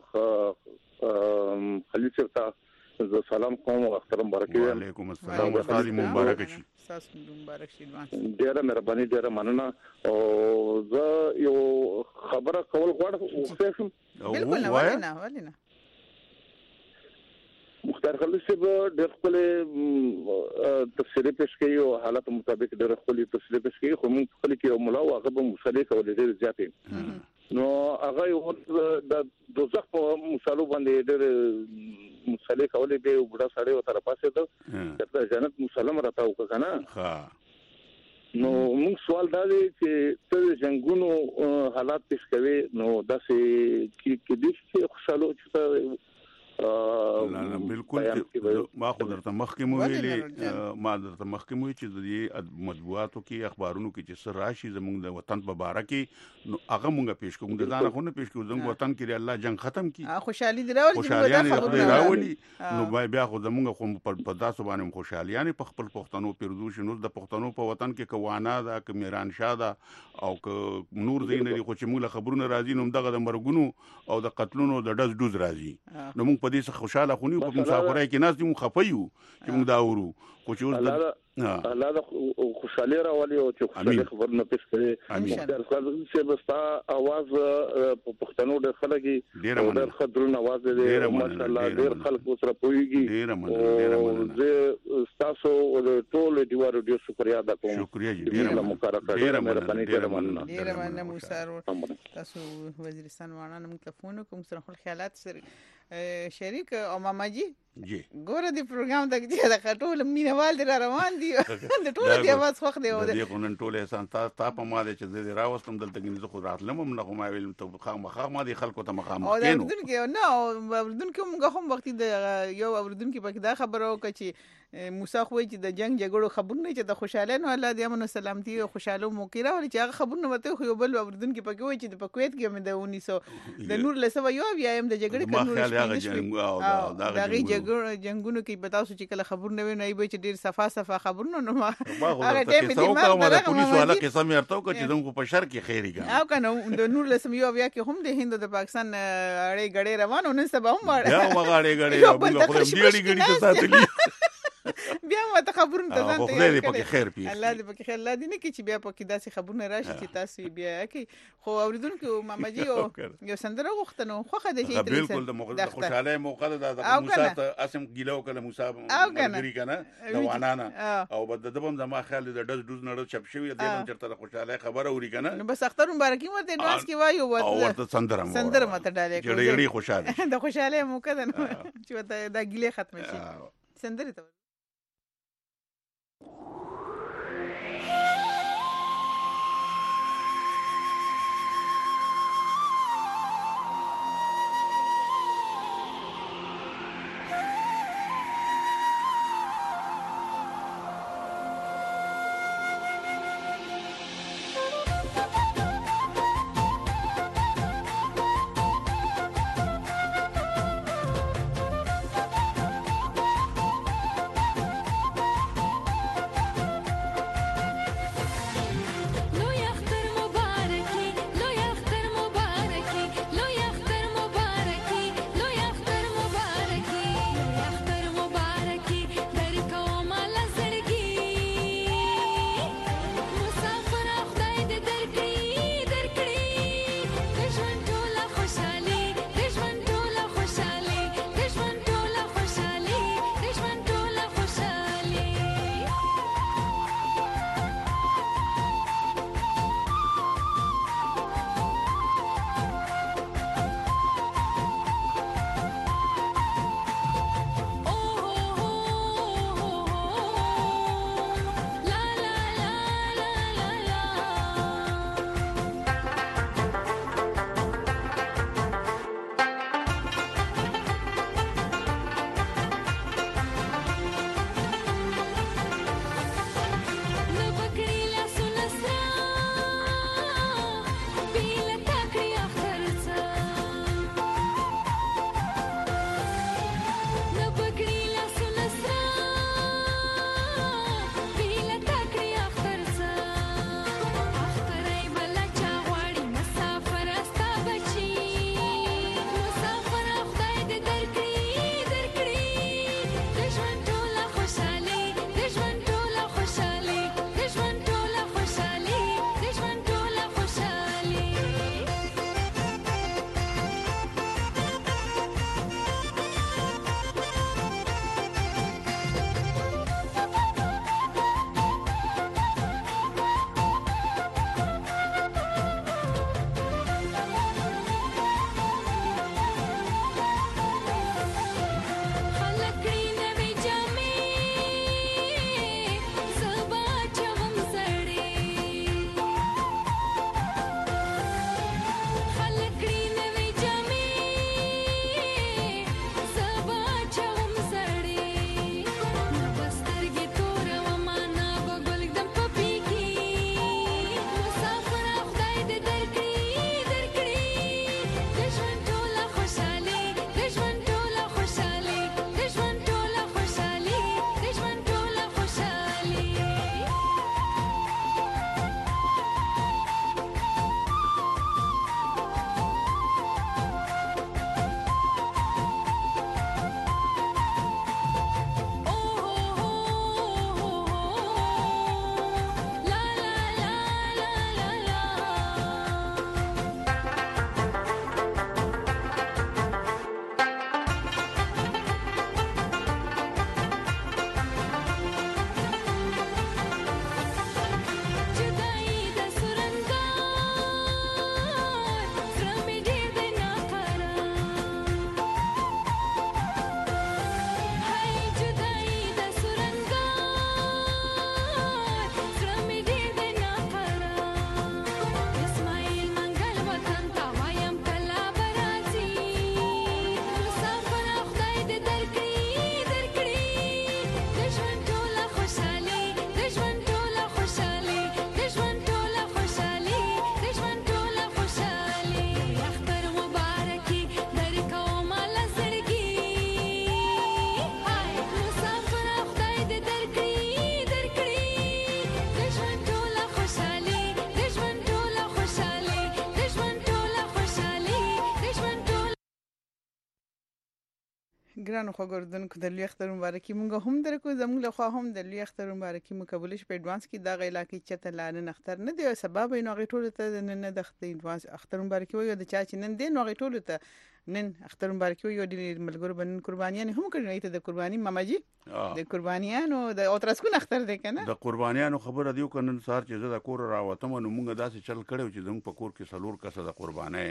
او خلیل صاحب ز سلام کوم اختر مبارک وعلیکم السلام استاد مبارک شي تاسو مبارک شي ډیره مهرباني ډیره مننه او زه یو خبره کول غواړم بالکل نه ولینه مختار خلیل صاحب ډېر خپل تفسیر پیش کوي او حالت مطابق ډېر خپل تفسیر پیش کوي خو موږ خپل کې ملا او هغه به مصالح کولې ډېر زیاتې نو هغه یو د دوزخ په مصالحو باندې ډېر مصالح کولې به وګړه سړی او تر پاسه ته د جنت مسلم راته وکړه نو موږ سوال دا دی چې ته جنگونو حالات پیش کوي نو داسې کې د څه خوشاله چې لا بالکل ما خو درته مخکې مو ویلي ما درته مخکې مو چې د دې مطبوعاتو کې اخبارونو کې چې سر راشي زموږ د وطن په باره کې نو هغه مونږه پیش کوو د ځان خو نه پیش کوو زموږ وطن کې الله جنگ ختم کړي خوشحالي دی راولي نو بیا خو زموږ خو په تاسو باندې خوشحالي په خپل پښتنو پیرودو شنو د پښتنو په وطن کې کوانه دا ک میران شاه دا او ک نور زین لري خو چې موږ خبرونه راځي نو دغه د مرګونو او د قتلونو د ډز ډوز راځي نو موږ په دې خوشاله خو نه په مسافرای کې ناس دي مخفیو چې موږ دا ورو خو چې الله دا خوشاله راولي او چې خوشاله خبرونه پیش کړي د خپل څه بستا आवाज په پښتنو د خلګي ډېر خبرونه आवाज دي ماشاءالله ډېر خلک سره پويږي زه تاسو او ټول دی ورو شکریا ادا کوم شکریا جی ډېر مهرباني موسی تاسو وزیرستان وانه موږ تلفون کوم سره خپل خیالات سره شریک او ماما جی ګوره دی پروګرام د خټول مینوال دی روان دي د ټول دی आवाज خوخ دی او د قانون ټول احسان تا په ماده چې د راوستم دلته کې زه خو راتلم نه خو ما ویل ته خامخا ما دي خلکو ته مخامخ کینو او دونکو نه اوردونکو موږ هم وخت د یو اوردونکو په دا خبرو کوي چې موسی خو چې د جنگ جګړو خبرونه چې د خوشاله نه الله دې امن سلامتی او خوشاله موکیره ولې چې هغه خبرونه وته خو یو بل اوردونکو په کوي چې د پکویت کې مې د 1900 د نور لسو یو بیا هم د جګړې کنو دا جنگونو کې بتاوسو چې کله خبرونه ویني به چې ډیر صفه خبرونه نو هغه ټیم دې ما د پولیسو والا قسم ورته کو چې زموږ په شر کې خیری ګان او کنه د نور لسم یو بیا کې هم د هند د پاکستان اړې غړې روانو نن سبا هم وړه یا مغاړې غړې موږ خو دې غړې ته ساتلی بیا مو ته خبرونه ته ځان ته دې پکې خیر پی الله دې پکې خیر الله دې نه کې چې بیا پکې داسې خبرونه راشي چې تاسو بیا کې خو اوریدونکو ماما جی یو سندره غوښتنو خو خدای چې بالکل د خوشاله موقع د موسی ته اسم ګیلو کله موسی مګری کنه د وانانا او بد دبم زما خیال د ډز ډوز نړ چپ شوی د هم چرته خوشاله خبره اوري کنه نو بس اختر مبارکي ورته ډانس کې وایو ورته سندره ماته ډالې جوړې خوشاله د خوشاله موقع ده چې دا ګیله ختم شي سندره ته ګرانو خبردونکو د لوی اختر مبارکي مونږ هم درکو زموږ له خوا هم د لوی اختر مبارکي مقبول شي په اډوانس کې دا غیلا کې چته لانه اختر نه دی سبب نو غټول ته نه د اډوانس اختر مبارکي وي د چا چې نن دی نو غټول ته نن اختر مبارکي وي د ملګرو بنن قربانیان هم کړی ته د قرباني ماماجي د قربانیانو د اوترسکون اختر دی کنه د قربانیانو خبره دیو کنن سار چې زه د کور راوتم نو مونږ داسې چل کړو چې زموږ په کور کې سلور کسه د قرباني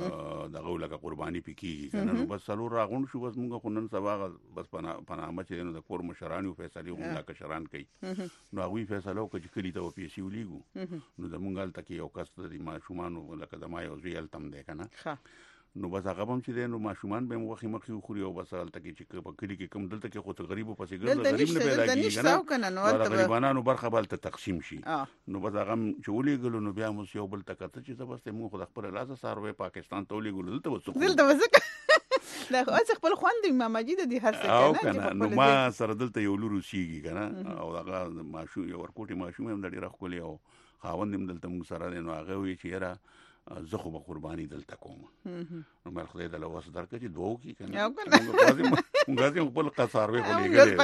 د غولګه قرباني پکې کنه نو بس سلور راغون شو بس مونږ خو نن سبا بس پنامه چې د کور مشرانو فیصله وکړه کشران کوي نو هغه فیصله وکړه چې کلی ته پیسې ولېګو نو د مونږ الته کې یو کس د ماشومان لکه د ما یو ځیل تم دی کنه نو بس هغه هم چې دی نو ماشومان به مخې مخې خوري او بس الته کې چې په کلی کې کم دلته کې خو ته غریبو پسې ګرځي غریب نه پیدا کیږي کنه نو غریبانو برخه بل ته تقسیم شي نو بس هغه چې ولېګلو نو بیا مو یو بل تکته چې بس موږ خو د خپل لاسه ساروي پاکستان ته ولېګلو دلته وسه دا اوس خپل خوند ماماجي د دې هر څه کنه نو ما سره دلته یو لورو سیږي کنه او هغه ماشو یو ورکوټي ماشوم هم د ډیر خولي او خاوند هم دلته موږ سره نو هغه وی چې را زه خو به قرباني دلته کوم نو مر خدای د لوس درکې چې دوه کی کنه موږ خپل قصاروي خو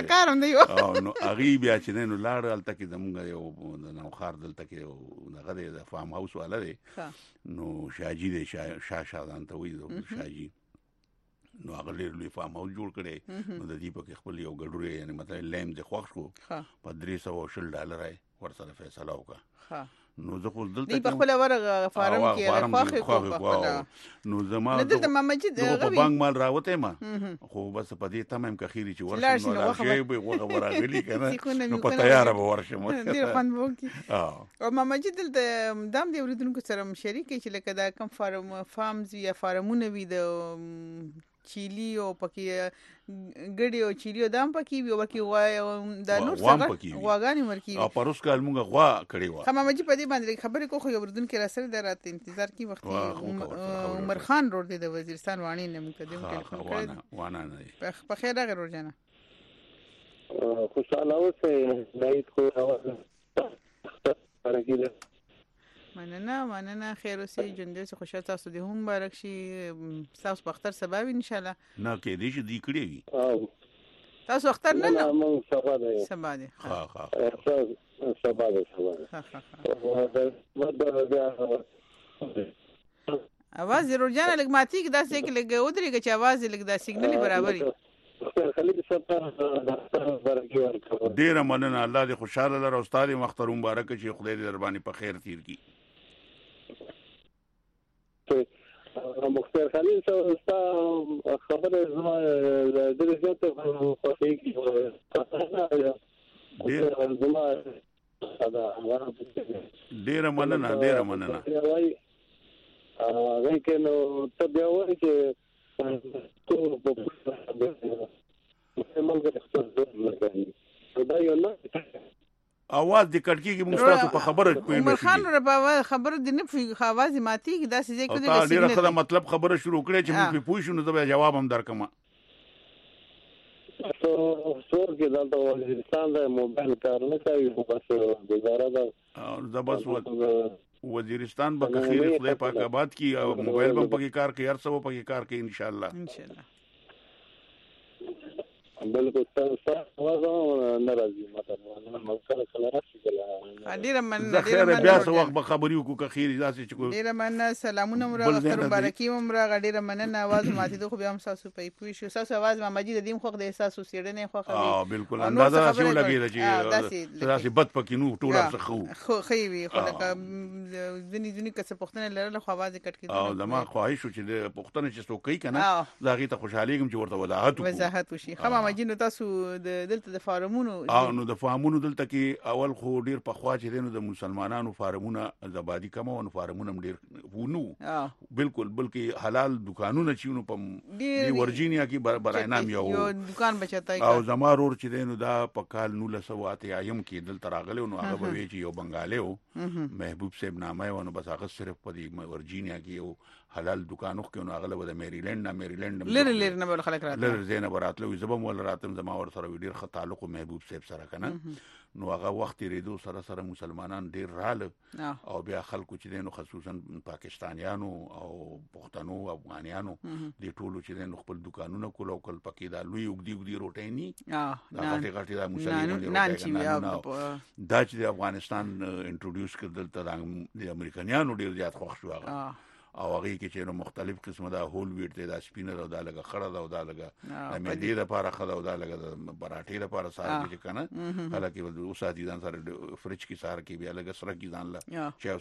لګره نو اغي بیا چې نو لاړ الته کې زموږ یو نو خار دلته کې دغه د فارم هاوس والا دی نو شاجي دی شاهان ته وی شاجي نو هغه لوی فارم هاوس جوړ کړي نو د دې په خپل یو ګډوره یعنی مطلب لیم د خوښ شو په $300 ورسره فیصله وکړه نو زه خو دلته په خپل ورغه فارم کې خوښ نو زما دلته ماماجي په بانک مال راوته ما خو بس په دې تمام کخيري چې ورشم نو راځي به وغه ورغلي کنه نو په تیار به ورشم ډیر خوند وکي او ماماجي دلته دام دی ورودونکو سره شریک چې لکه دا کم فارمز یا فارمونه وي د چيلي او پکې ګډي او چيلي او دام پکې وي ورکی غوا د نور څنګه غواګانی ورکی او پروس کال مونږه غوا کړی و خمامجي په دې باندې خبرې کوخه یو وردون کې راسل درات انتظار کی وخت عمر خان روډ دی د وزیرستان وانی نه مقدم ټلیفون کړی وانا نه په خیر راغی روزانه خوشاله اوسه لایت خو راځي مننه خیر اوسې جندې څه خوشاله تاسو دې هم مبارک شي تاسو په اختر سبب ان شاء الله نه کې دې چې دی کړی وي تاسو اختر نه مونږ سبا دی سبا دی اواز روزانه لګ ماتي کې داسې کې لګ ودرېږي چې اواز لګ دا سیګنال برابرې ډیره مننه الله دې خوشاله لره استاد مختار مبارک چې خدای دې در باندې په خیر تیر کی مختار خلیل ستا خبره زما د زیاته خوښي کی ډیره مننه هغه کې نو ته بیا وایې چې اواز د کټکی کې موږ تاسو په خبره کوي عمر خان ربا خبره د نه خواز ماتي کې داسې ځای کې د ډیره خدای مطلب خبره شروع کړې چې موږ په پوښ شو نو دا جواب هم درکم څور کې دا د وزیرستان د موبایل کار نه کوي خو بس گزاره ده بس وزیرستان به خیر خدای پاک آباد کی او موبایل هم پکې کار کوي هر څه پکې کار کوي ان شاء الله بالکل تاسو ناراضي مطلب کله راشي کله ډیر مننه بیا څه وخت به خبري وکړو که خیر داسې چې ډیر مننه سلامونه مرغ اختر مبارکي مرغ ډیر مننه आवाज ماتي خو بیا هم تاسو په پوي شو تاسو आवाज ما مجید دیم خو د احساس سیړنه خو خبري بالکل اندازه شو لګیږي چې تاسو بد پکې نو ټول څه خو خو خو لکه ځنی کڅ پختنه لره خو आवाज کټ کړي او زما خواهش چې د پختنه چې څوک کوي کنه زاغي ته خوشحالي کوم چې ورته وضاحت وشي خو مجید تاسو دلته د فارمونو نو د فارمونو دلته کې اول خو ډیر په خوا چې دینو د مسلمانانو فارمونه زبادي کمو او فارمونه ډیر ونو بالکل بلکې حلال دکانونه چېونو په دی ورجینیا کې برای نام یو دکان بچتای او زمارور چې دینو دا په کال 1908 ایم کې دلته راغلی نو هغه به چې یو بنگالیو محبوب صاحب نامه و نو بس هغه صرف په دی ورجینیا کې یو حلال دکانو کې نو غلبه د میریلند لری نه بل خلک راځي لری زینه براتلو زبم ول راتم زما ور سره ډیر ښه تعلق محبوب صاحب سره کنه نو هغه وخت ریدو سره مسلمانان ډیر رااله او بیا خلکو چې دینو خصوصا پاکستانیانو او پښتنو افغانانو د ټولو چې دینو خپل دکانونه کول او کل پکې دا لوی وګدي روټي ني غټي دا مسلمانانو دا چې د افغانستان انټروډیوس کړل ته د امریکایانو ډیر زیات خوښ شو هغه او هغه کې چې نو مختلف قسمه دا هول ویټ دی دا سپینر او دا لګه خړه دا او دا لګه د مېدې لپاره خړه او دا لګه د پراټې لپاره ساره کې کنه حالکه ول اوسه دي ځان سره فرج کې ساره کې بیا لګه سره کې ځان لا چې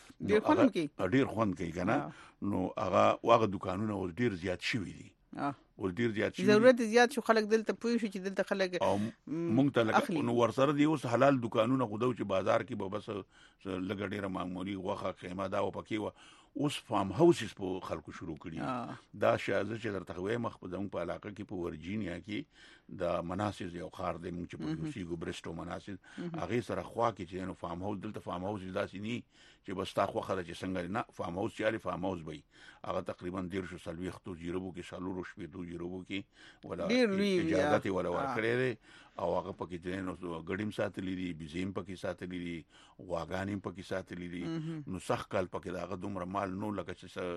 سره ډیر خوند کوي کنه نو هغه دکانونه اوس ډیر زیات شوي دي ول ډیر زیات شي ضرورت زیات شو خلک دلته پوي شي چې دلته خلک مونږ ته لګ نو ورسره دی اوس حلال دکانونه خو د بازار کې به بس لګ ډیره معمولی غوخه قیمه دا او پکې و اوس فارم هاوسز په خلکو شروع کړي دا شازه چې درته وې مخ په دغه په علاقه کې په ورجینیا کې د مناسز یو خار دی مونږ چې په یوسیګو برستو مناسز هغه سره خوا کې چې نو فارم هاوس دلته فارم هاوس داسې ني چې بس تا خو خره چې څنګه نه فارم هاوس چې فارم هاوس وي هغه تقریبا 130 جیربو کې شالو شپې جیربو کې ولا اجازه ولا ورکړې او هغه پکې چې نو غډیم ساتلې دي بيزیم پکې ساتلې دي واغانیم پکې ساتلې دي نو سخت کال پکې داغه دومره مال نو لکه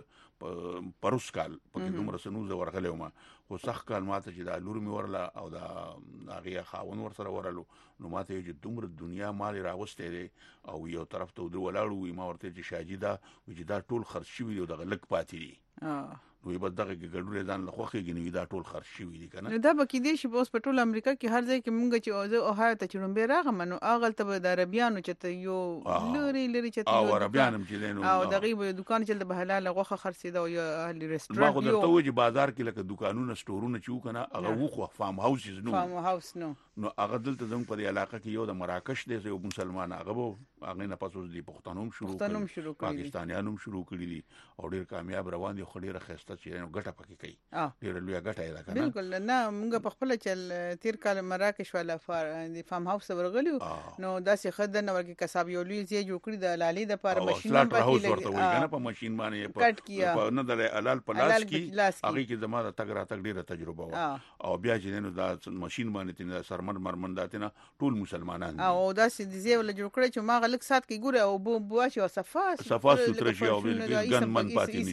چې پروس کال پکې دومره سنوزه ورغلې ومه خو سخت کال ماته چې دا لور می ورلا او دا هغه خاون ور سره ورلو نو ماته چې دومره دنیا مال راغسته دي او یو طرف ته ودر ولاړو ما ورته چې شاجیدا چې دا ټول خرج شوی دی دغه لک پاتې دي وي بد دغه ګډوره ځان لخوخه غنوي دا ټول خرج شوی دي کنه دا بکې دي چې اوس په ټول امریکا کې هر ځای کې مونږ چې او هاي ته چړم به راغم نو اغل ته د عربيانو چې ته یو لری چې ته او عربيانم چې نو او دغه به دکان چې د حلال غوخه خرڅیدا او اهل ریسټورانټ ما خو درته وې چې بازار کې لکه دکانونه سټورونه چې وکنه هغه وخو فارم هاوسز نو فارم هاوس نو هغه دلته زموږ په علاقه کې یو د مراکش دی یو مسلمان هغه نه پاسوس دی پښتنوم شروع کړي پاکستانیانو شروع کړي دي او ډیر کامیاب روان دي خو ډیره خسته چې ګټه پکې کوي ډیر لوی ګټه ده کنه بالکل نه موږ په خپل چل تیر کال مراکش ولا فارم هاوس ورغلیو نو داسې خدنه ورګه کساب یو لوی زی جوړ کړی د لالي د پاره ماشين پکې ورته وایي کنه په ماشين باندې په نه د حلال پلاس کې هغه کې زما د تګ را تګ ډیره تجربه و او بیا چې نو د ماشين باندې تن سرمن مرمنداتنه ټول مسلمانان او داسې د زی ول جوړ کړی چې ما غلک سات کې ګوره او بواچ او صفا ستر شي او ګن من پاتې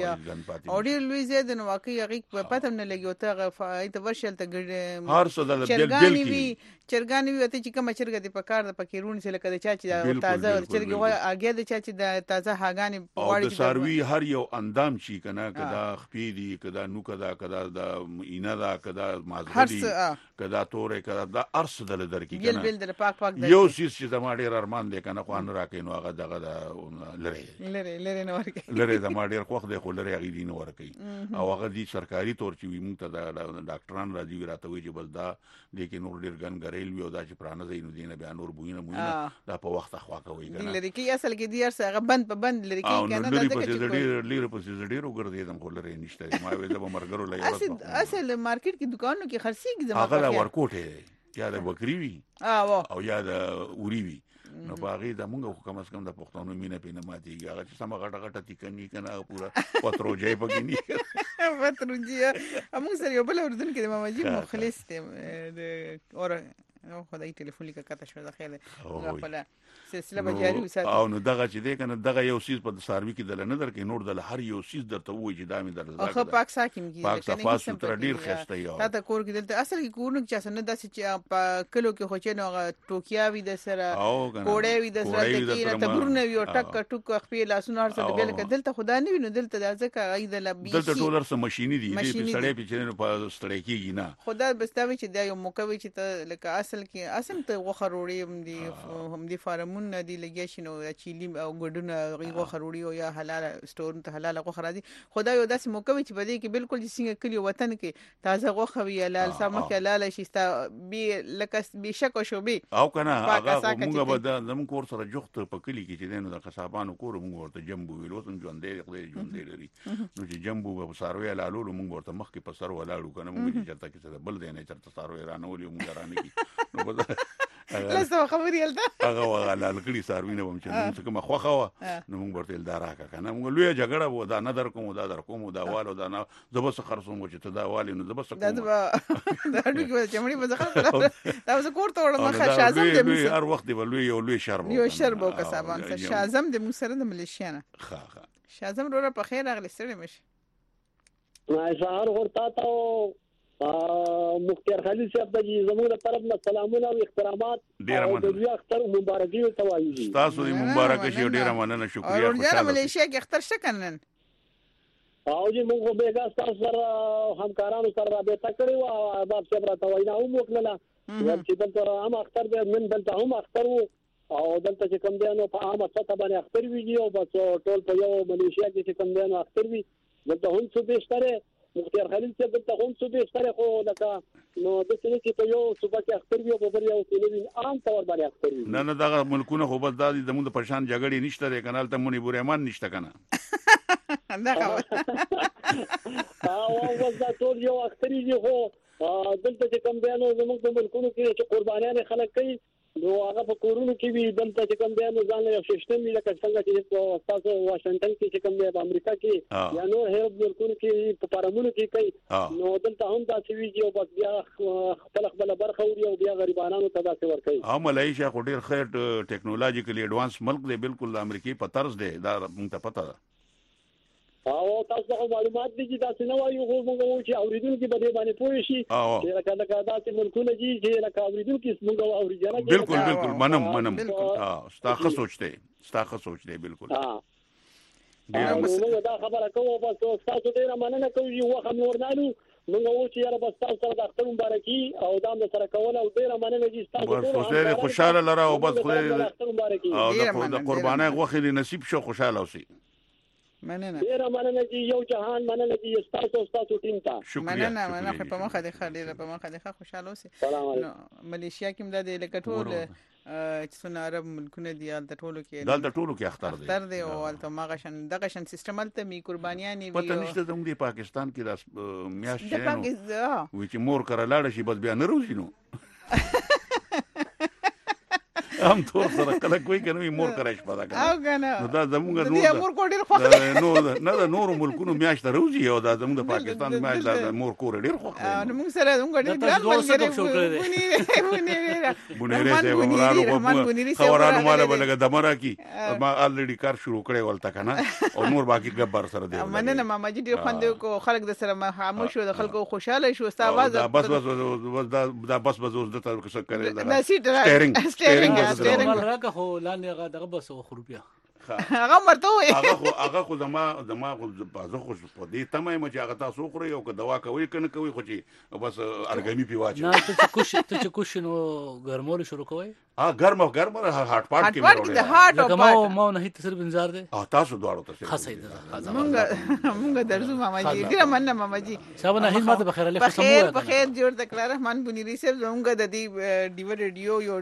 نشي او ډیر لوی زی د واقعي هغه پته نه لګي او ته ایت ورشل ته ګډ هر څه د بل کې چرګانی وي ته چې کوم چرګ دی په کار د پکیرون سره لکه د چا چې تازه چرګ وای اگې د چا چې د تازه هاګانی پواړي د ساروي هر یو اندام شي کنه کدا خپې دي کدا نو کدا د اینا دا کدا مازغدي کدا تورې کدا د ارس دل درکې کنه بل د پاک یو سیس چې زما ډیر ارمان دی کنه خو ان راکې نو هغه دغه لری نو ورکې لری زما ډیر خوښ دی خو لری هغه دي نو ورکې او هغه دي سرکاري تور چې موږ ته د ډاکټران راځي راته وي چې بس دا لیکن نور ډیر ګن غریل وي او دا چې پرانه زینو دینه بیا نور بوینه دا په وخت خوا کوي کنه لری کې اصل کې دي ارسه بند په بند لری کې کنه دا ډیر په ډیر وګرځیدم خو لری نشته ما وې د مرګرو لای اصل مارکیټ کې دکانونو کې خرڅيږي زما هغه ورکوټه یا د بکری وي او یا د اوري وي نو باغی د مونږ حکم اس کم د پښتون مینه پینه ماتيږي هغه چې سم غټه غټه تکني کنه پورا پتروجای پکې نه پتروجیا موږ سره یو بل اردن کې د ماماجي مخلص ته اور خدای ټلیفون لیکه کته شو د خیر خپل سلسله به جاری وساتي او نو دغه چې دی کنه دغه یو سیس په ساروي کې دل نه درکې نور دل هر یو سیس درته وای چې دامه درځه خو پاک ساکم کې پاک صفا ستر ډیر خسته یو تا ته کور کې دلته اصل کې کورونه چې اسنه داسې چې په کلو کې خو چې نو ټوکیا وي د سره کوړې وي د سره کې ته ورنه وي ټک ټک خپل لاسونه هر څه بل کې دلته خدا نه ویني دلته ځکه غي د لبي دلته ټولر سم ماشيني دي په سړې په چې په سړې کېږي نه خدا بستوي چې دا یو موقع وي چې ته لکه اصل کې اسم ته غوخه وروړي هم دي فارمون دي لګي شنو چيلي او ګډونه غو خروړي او یا حلال سٹور ته حلال غو خرادي خدای یو داسې موقع چې بده کې بالکل څنګه کلی وطن کې تازه غو خوي حلال سمک حلال شي ستا به لکه به شک شو به او کنه هغه موږ به د زمون کور سره جوخت په کلی کې چې دینو د قصابانو کور موږ ورته جنبو ویلو سم ژوندې خدای ژوندې لري نو چې جنبو په ساروي حلالو موږ ورته مخ کې په سر ولاړو کنه موږ چې چرته کې بل دی نه چرته ساروي رانه ولې موږ رانه کی نو لسه خبرې هلته هغه وغلال کړي ساروینه هم چې موږ کومه خوخه و نو موږ ورته دا راکا کنه موږ لوی جګړه و دا نه در کوم دا در کوم دا والو دا نه زبس خرصوم چې ته دا والي نو زبس کوم دا هډوکی چمړي په ځخه دا زه کوړ ته وړم شازم د موږ هر وخت دی لوی یو لوی شرب یو شرب او کسبان شازم د موږ سره د ملیشیانه ښه شازم وروره په خیر راغلی ستړي مشه ما سهار ورته تا مختار خلیل صاحب د زموږ طرف نه سلامونه او احترامات ډیر د دې اختر مبارکي ته وایي تاسو دې مبارک شي ډیر مننه شکریا خوشاله ملیشیا کې اختر شکنن او چې موږ به تاسو سره همکارانو سره رابطه کړې او آداب صاحب راته وینا هم وکړه چې دلته هم اختر دې من دلته هم اختر او دلته چې کوم دی نو په عامه سطح باندې اختر ویږي او بس ټول په یو ملیشیا کې چې کوم دی نو اختر وي دلته هم څه بهتره مختار خلیل صاحب دلته هم څه بهتره خو لکه نو د څه چې په یو صوبه کې اختر وي او په بل یو کې نو عام طور باندې اختر وي نه دا ملکونه خو بس د موږ په شان جګړې نشته د کانال ته مونږ بورېمان نشته کنه دا خبر او بس دا ټول یو اختر دی خو دلته چې کوم دی نو زموږ په ملکونو کې چې قربانیان خلک کوي نو هغه په کورونو کې وی دلته چې کوم دی نو ځان له سیستم وی لکه څنګه چې تاسو واشنگټن کې چې کوم دی په امریکا کې یا نور هر ملکونو کې په پارامونو کې کوي نو دلته هم دا څه ویږي او بس بیا خپل برخه وړي او بیا غریبانو ته دا څه ور کوي ملایشیا خو ډیر خیر ټیکنالوژیکلی ایڈوانس ملک دی بالکل د امریکای په طرز دی دا موږ ته پته ده او تاسو معلومات دي چې تاسو نو وایو خو موږ چې اوریدونکو کې به باندې پوه شي چې لکه دا چې ملکونه دي چې لکه اوریدونکو کې موږ اوریدنه بالکل منم ستاسو سوچ دی بالکل موږ دا خبره کوو بس تاسو ډیره مننه کوي وخت نور نه موږ و چې یاره بس تاسو سره د اختر مبارکي او دا هم سره کول او ډیره مننه چې تاسو ډیره خوشاله لره او بس خو د قربانای غوښې نصیب شو خوشاله اوسئ مننه ډیره مننه چې یو جهان مننه چې تاسو ټیم ته مننه خو په مخه د خاله په مخه د خوشاله اوسئ نو ملیشیا کې مده د لکټول چې څونه عرب ملکونه دي د ټولو کې اختر دی او الته ماغشن دغه شن سیستم الته می قربانیانی پته نشته د پاکستان کې د میاشت وی چې مور کړه لاړ شي بس بیا نه روزي نو هم تور سره کله کوئی کنه مور کرایش پدا کنه او کنه نو دا زموږ نور مور کو ډیر خوښ نو نه دا نور ملکونو میاشت روزي او دا زموږ د پاکستان میاشت د مور کور ډیر خوښ نو موږ سره موږ ډیر ګران بونیره سه ورانو خبرانو مال بلګه دمرا کی ما الریډي کار شروع کړی ولته کنه او نور باقی گبر سره دی مننه ماما جی ډیر خوند کو خلک د سره خاموش شو د خلکو خوشاله شو ستا आवाज بس دا بس اوس د تاسو څه کړی دا سټیرینګ راکه خو لاندې دغه بس خو روپیا هغه مرته وي هغه خو زما خو بازه خو په دې تمه ما چې هغه تاسو خوري او که دوا کوي کنه کوي خو چې بس ارګمی پیواچ نه ته کوش نو ګرمول شروع کوي ګرم هارت پارت کې مې ما نه هیڅ صرف انتظار دی تاسو دواړو ته خاصه مونږ درځو ماما جی ډیر مننه ماما جی شابه نه هیڅ ماته بخیر له خیر په خیر جوړ تکلا رحمان بنيري صاحب زموږ د دې ډیو ریډیو یو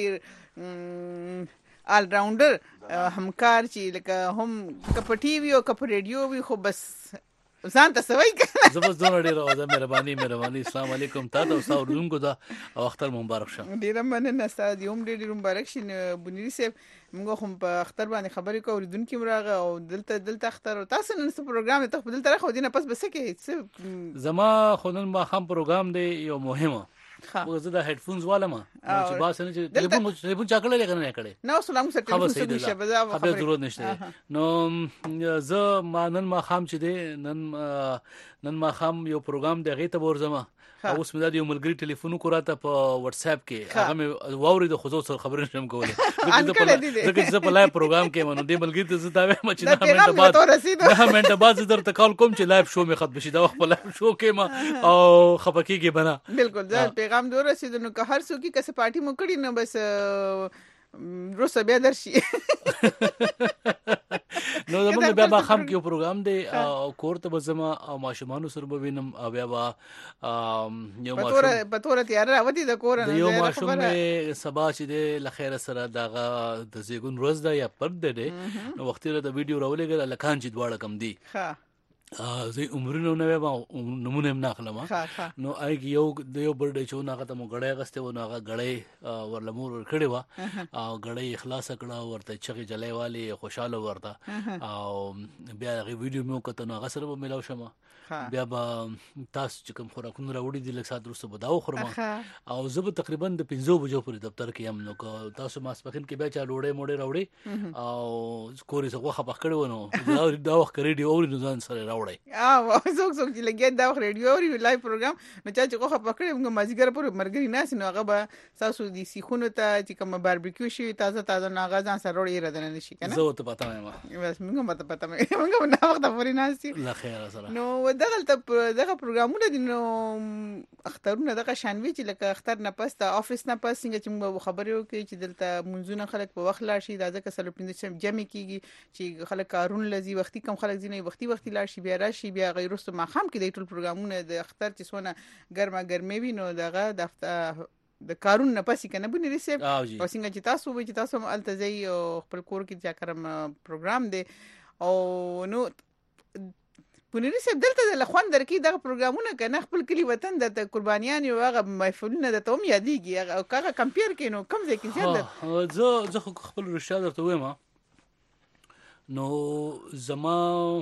ډیر آل راوندر همکار چې لکه هم کپ ټي وي او کپ ریډیو وي خو بس ځان ته سوي کنه زبر زونه ډیر او مهرباني السلام علیکم تاسو او اورونکو دا او اختر مبارک شه ډیر مننه ستاسو یوم ډیر مبارک شین بنيري صاحب موږ هم په اختر باندې خبرې کوو اوریدونکو مراغه او دلته اختر تاسو نن څه پروګرام ته خپل دلته خو دینه پس بس کې زما خونن ما هم پروګرام دی یو مهمه او زه د هډفونز والم چې باسنه چې ټلیفون چا کړل کنه نه کړل نو سلام سره ټلیفون څه نشه بزا خبر ضرورت نشته نو زه نن ما خام چې دی نن ما خام یو پروګرام دی غیته ورزمه اوس مې د یو ملګری ټلیفون کو راته په واتس اپ کې هغه مې واوري د خصوص سره خبرې نشم کولای ځکه چې په لایو پروګرام کې مونږ د ملګری ته زه دا وایم چې نه منټه بعد درته کال کوم چې لایو شو مې ختم شي دا خپل شو کې ما او خپکیږي بنا بالکل دا پیغام دور رسیدو نو که هر څوک کسه پارټي مو کړی نو بس روسه بیا درشي نو زموږ بیا به خام کې پروګرام دی او کورته بزما او ماشومان سره به وینم او بیا به یو ماشوم په تور تیار راوتی د کور نه یو ماشوم مې سبا چې دی لخير سره دغه د زیګون روز دا یا پرد دی نو وخت له د ویډیو راولېګل لکان چې دواړه کم دی زه عمرونه نه ما نمونه نه اخلم نو آی یو د یو برډې چون هغه ته مو غړې غسته و نو هغه غړې ورلمور کړي و او غړې اخلاص کړه ورته چغې جلې والی خوشاله ورته او بیا غي ویډیو مې وکړه نو هغه سره ملاو شمه بیا به تاسو چې کوم خوراکونه راوړي دي لکه سات وروسته به دا وخورم او زه به تقریبا د 5 بجو پورې دفتر کې هم نو تاسو ماسپخین کې بیا چا ډوډۍ موډۍ راوړي او کورې څه غوښه پخ کړو نو دا وخت ریډیو اوري نو ځان سره راوړي څوک چې لګي دا وخت ریډیو اوري لایو پروګرام نو چا چې غوښه پخ کړي موږ مازیګر پورې مرګري ناس نو هغه به تاسو د سیخونو ته چې کوم باربیکیو شي تازه نو هغه ځان سره وړي راځنه نشي کنه زه ته پته ما بس موږ پته موږ نه وخت پورې ناسي لا خیر سره نو دغه پروګرامونه دي نو اخترونه دغه شانوي چې لکه اختر نه پس د افیس نه پس څنګه چې موږ خبرې وکړي چې دلته منځونه خلک په وخت لا شي دا ځکه سره پندې جمع کیږي چې خلک کارون لذي وختي کم خلک ځینې وختي لا شي بیا راشي بیا غیرستو ما خام کې د ټول پروګرامونه د اختر چې سونه ګرمه وي نو دغه د کارون نه پس کنه بنې ریسیپ او څنګه چې تاسو التزي خپل کور کې ځا کرم پروګرام دی او نو پونری سب دلته د لخوان درکې دغه پروګرامونه کنه خپل کلی وطن د قربانیان او هغه محفلونه د توم یادېږي او هغه کمپیر کینو کم ځای کې زیات زه خپل رشتہ درته وایم نو زما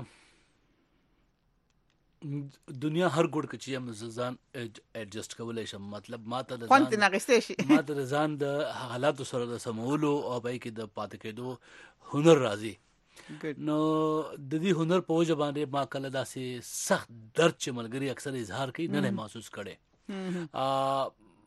دنیا هر ګډ کې چې هم ځان اډجسټ کولای شم مطلب ماته د ځان نغستې شي ماته د ځان د حالاتو سره د سمولو او پای کې د پاتې کېدو هنر راځي نو د دې هنر په وجه باندې ما کله داسې سخت درد چې ملګری اکثر اظهار کوي نه محسوس کړي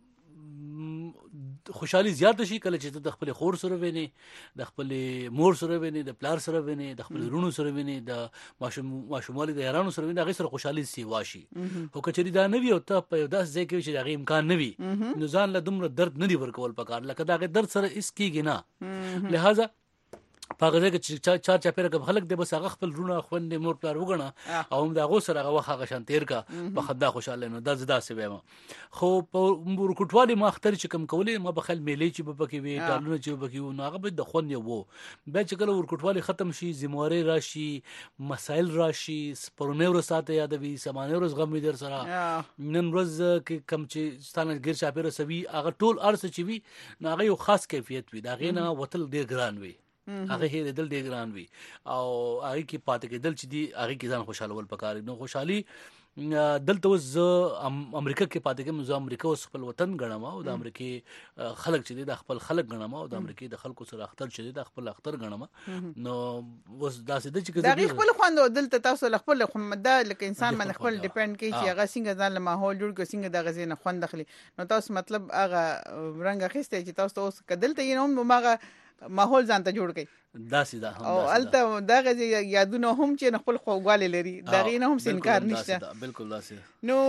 خوشحالي زیات شي کله چې د خپل خور سره ویني د خپل مور سره ویني د پلار سره ویني د خپل رونو سره ویني د ماشومالي د یارانو سره ویني هغه سره خوشحالي سی واشي او کچري دا نه وي او ته په داس ځای کې چې هغه امکان نه وي نو ځان له دومره درد نه دی ورکول پکار لکه دا درد سره اس کېږي نه لہذا پاګه چې چار چاپیره کوم خلک د بس هغه خپل رونه خوند مور پلار وګڼه او هم دا غو سره هغه وخت غشان تیر کا په خدا خوشاله نو د زدا سی ویم خو په ورکوټوالي ما اختر چې کوم کولې ما بخل میلې چې بپکې وي ټالونه چې بپکې و نو هغه به د خوند یو به چې کله ورکوټوالي ختم شي زمواري راشي مسائل راشي پرونه ورساته یادوي سمانه ورځ غم در سره نن ورځ کې کم چې ستانه غیر چاپیره سوي هغه ټول ارس چې وي نو هغه یو خاص کیفیت وي دا غینه وتل ډیر ګران وي هغه هي دل ډیر ګران وي او هغه کې پاتې کېدل چې دی هغه کې ځان خوشاله ول پکار نو خوشحالي دلته وز امریکا کې پاتې کوم زه امریکا اوس خپل وطن غنم او د امریکای خلک چې د خپل خلک غنم او د امریکای د خلکو سره اختر چې د خپل اختر غنم نو وس داسې د چې دا خپل خوند دلته تاسو خپل خمدا لکه انسان من خپل ډیپند کوي چې هغه څنګه ځان له ماحول جوړ کوي څنګه د غزې نه خوند اخلي نو تاسو مطلب هغه رنګ اخیسته چې تاسو اوس کدلته یې نو ماغه ماحول ځان ته جوړ کړي داسې دا هم او الته دا غزي یادونه هم چې خپل خوګواله لري دا غینه هم انکار نشته بالکل داسې نو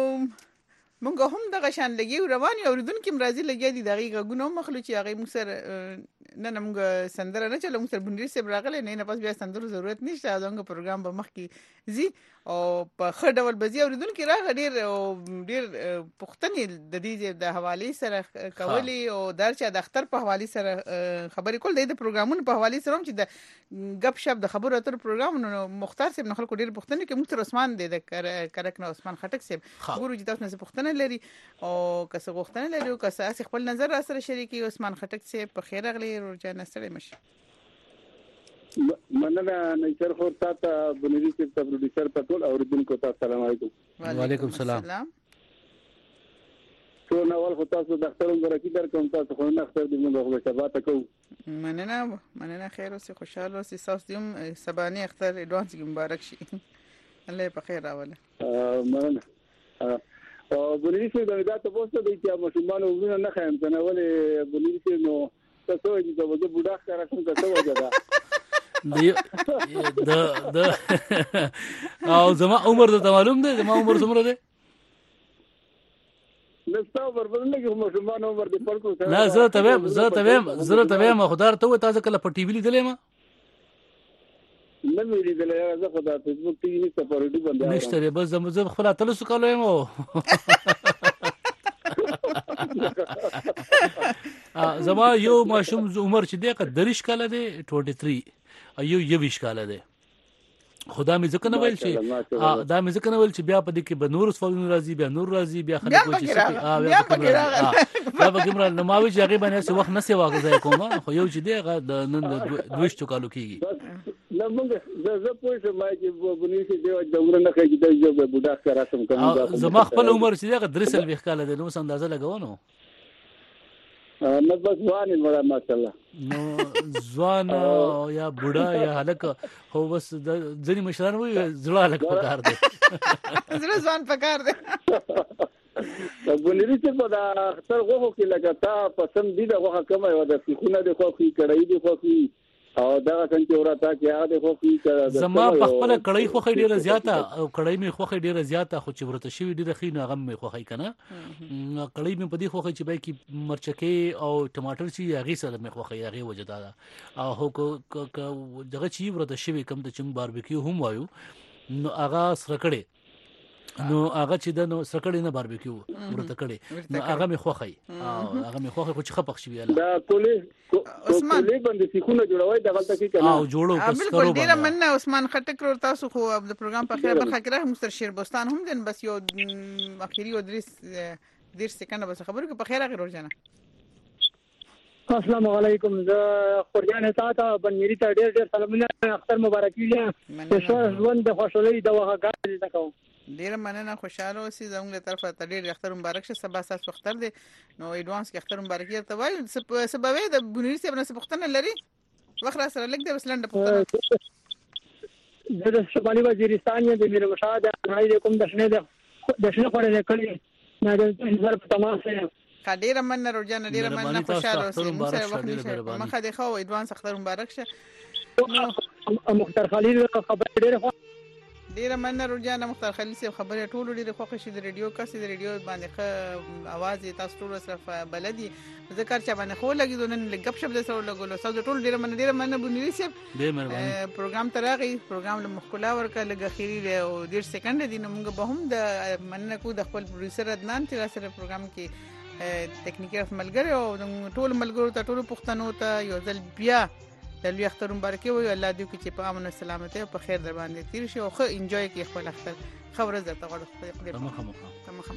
مونږ هم دغه شان لګي روان یو ردون کې مرضی لګي دي دغه غونو مخلو چې هغه موږ سره نه موږ سندره نه چلو موږ سره بندري سره راغله نه پس بیا سندرو ضرورت نشته دا پروګرام به مخ کې زی او په خړ ډول بزی او ردون کې راغ ډیر پښتني د دې د حواله سره کولی او درچا د اختر په حواله سره خبرې کول د پروګرامونو په حواله سره چې د غب شپ د خبرو اتر پروګرام مختار سیب نه خلکو ډیر پښتني کې مختار عثمان د کرک نه عثمان خټک سیب ګورو چې تاسو نه پښتنه لري او کسه غوښتنه لري او کسه خپل نظر را سره شریکي عثمان خټک سیب په خیر اغلی ورجا نسړې مشه مننه نشر خور تا بنوي چې تا پروډوسر پټول او ردونکو ته السلام علیکم وعلیکم السلام ټول اول خو تاسو د اخترون برکې درکوم تاسو خو نه اختر دې موږ به شبا ته کوو مننه خیر اوسې خوشاله اوسې تاسو دې سبانه اختر اډوانس کې مبارک شي الله په خیر راوله مننه او بنوي چې دا تاسو د چې مشمانو ورونه نه خایم کنه ولې بنوي چې نو تاسو دې د وګړو بوډا ښکارا کوم څه وجه ده او زما عمر ته معلوم دی زما عمر څومره دی نستاو وربلنه کې مشمانو عمر دې پړکو سره نه زه ته وایم خدای ته تاسو کله په ټي وی لیدلې ما نه ویلې دلته زه خدای فیسبوک ټي وی نشته پر دې باندې نشته بس زما خپل اتل سو کولای مو زما یو ماشوم عمر چې دی 13 کاله دی 23 ایو 20 کاله دی خدا مې ځکه نه ویل چې دا مې ځکه نه ویل چې بیا په دې کې به نور فلون راځي بیا نور راځي بیا خلک کوي چې بیا پکې نو ما وی چې هغه باندې څه وخت نه سی واغځای کوم خو یو چې دی هغه د نن د 200 کالو کېږي نو موږ زه پوه شم چې بونی چې دی د عمر نه کې د یو بوډا سره سم کوم زما خپل عمر چې هغه 3 کال دی نو څه اندازه لګاونو نو بس ځوان مړه ماشاءالله نو ځوان یا بوډا یا هلک هو بس ځنی مشران وي زړه هلک پکار دی زړه ځوان پکار دی بونی چې په دا اختر غوخو کې لګتا پسند دي دا غوخه کومه و د خونه د خوخي کړای دي خوخي او دا څنګه ورته کې هغه خوخي زما په خپل کړای خوخي ډیره زیاته او کړای می خوخي ډیره زیاته خو چې ورته شوی ډیره خینه غم می خوخي کنه کړای می په دې خوخي چې به کې مرچکي او ټماټر چې هغه سره می خوخي هغه وجدا او هو دغه چې ورته شوی کم د چنګ باربیکیو هم وایو نو هغه سره کړي نو هغه چې د نو سکړې نه باربیکیو ورته کړي نو هغه می خوخی هغه می خوخی خو چې خپخ شي ویاله دا کولې باندې سیخونه جوړوي د غلطه کې کنه او جوړو بالکل ډیر مننه عثمان خټک ور تاسو خو د پروګرام په خیره برخه کې راغی مستر شیر بوستان هم دین بس یو اخیری او دیر سکند بس خبرو کې په خیره غیر ورجنه السلام علیکم زه خورجان تاسو بنمیری ته ډیر سلامونه اختر مبارک وي چې ژوند د خوشحالۍ د وهګار دي تاسو ډیر مننه خوشاله اوسئ زموږ له طرفه ته ډیر اختر مبارک شه سبا سات اختر دی نو ایڈوانس کې اختر مبارک ورته وایي سببې د بنوري سره نه پښتنه لري وخت را سره لګ د وسلند پښتنه د شمالي وزیرستان یې د میر مشاهده راځي کوم د شنه خورې کړي نه د انتظار په تماسه ډیر مننه روزانه ډیر مننه خوشاله اوسئ موږ سره وخت نشه مخه د خو ایڈوانس اختر مبارک شه مختار خلیل خبر ډیره مننه روزانه مختار خلیل صاحب خبره ټول ډیره خوښ شي د ریډیو کاسې د ریډیو باندې اواز تاسو ټول سره بلدي ذکر چې باندې خو لګي دونه لګب شپ د سره لګولو تاسو ټول ډیره مننه بونی صاحب ډیره مهرباني پروګرام ترغي پروګرام له مخکلا ورکه لګ اخیری او 1.5 سکند دي نو موږ به هم د مننه کو د خپل پروډوسر عدنان تیر سره پروګرام کې ټیکنیکي ملګری او ټول ملګرو ته ټول پښتنو ته یو ځل بیا د لوی اختر مبارکي وي الله دې کې چې په امن او سلامتی او په خیر در باندې تیر شي او خو انجوای کې خپل اختر خبره زته غواړم تمام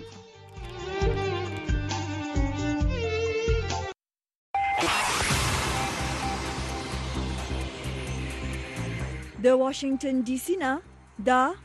د واشنگټن ډي سي نه دا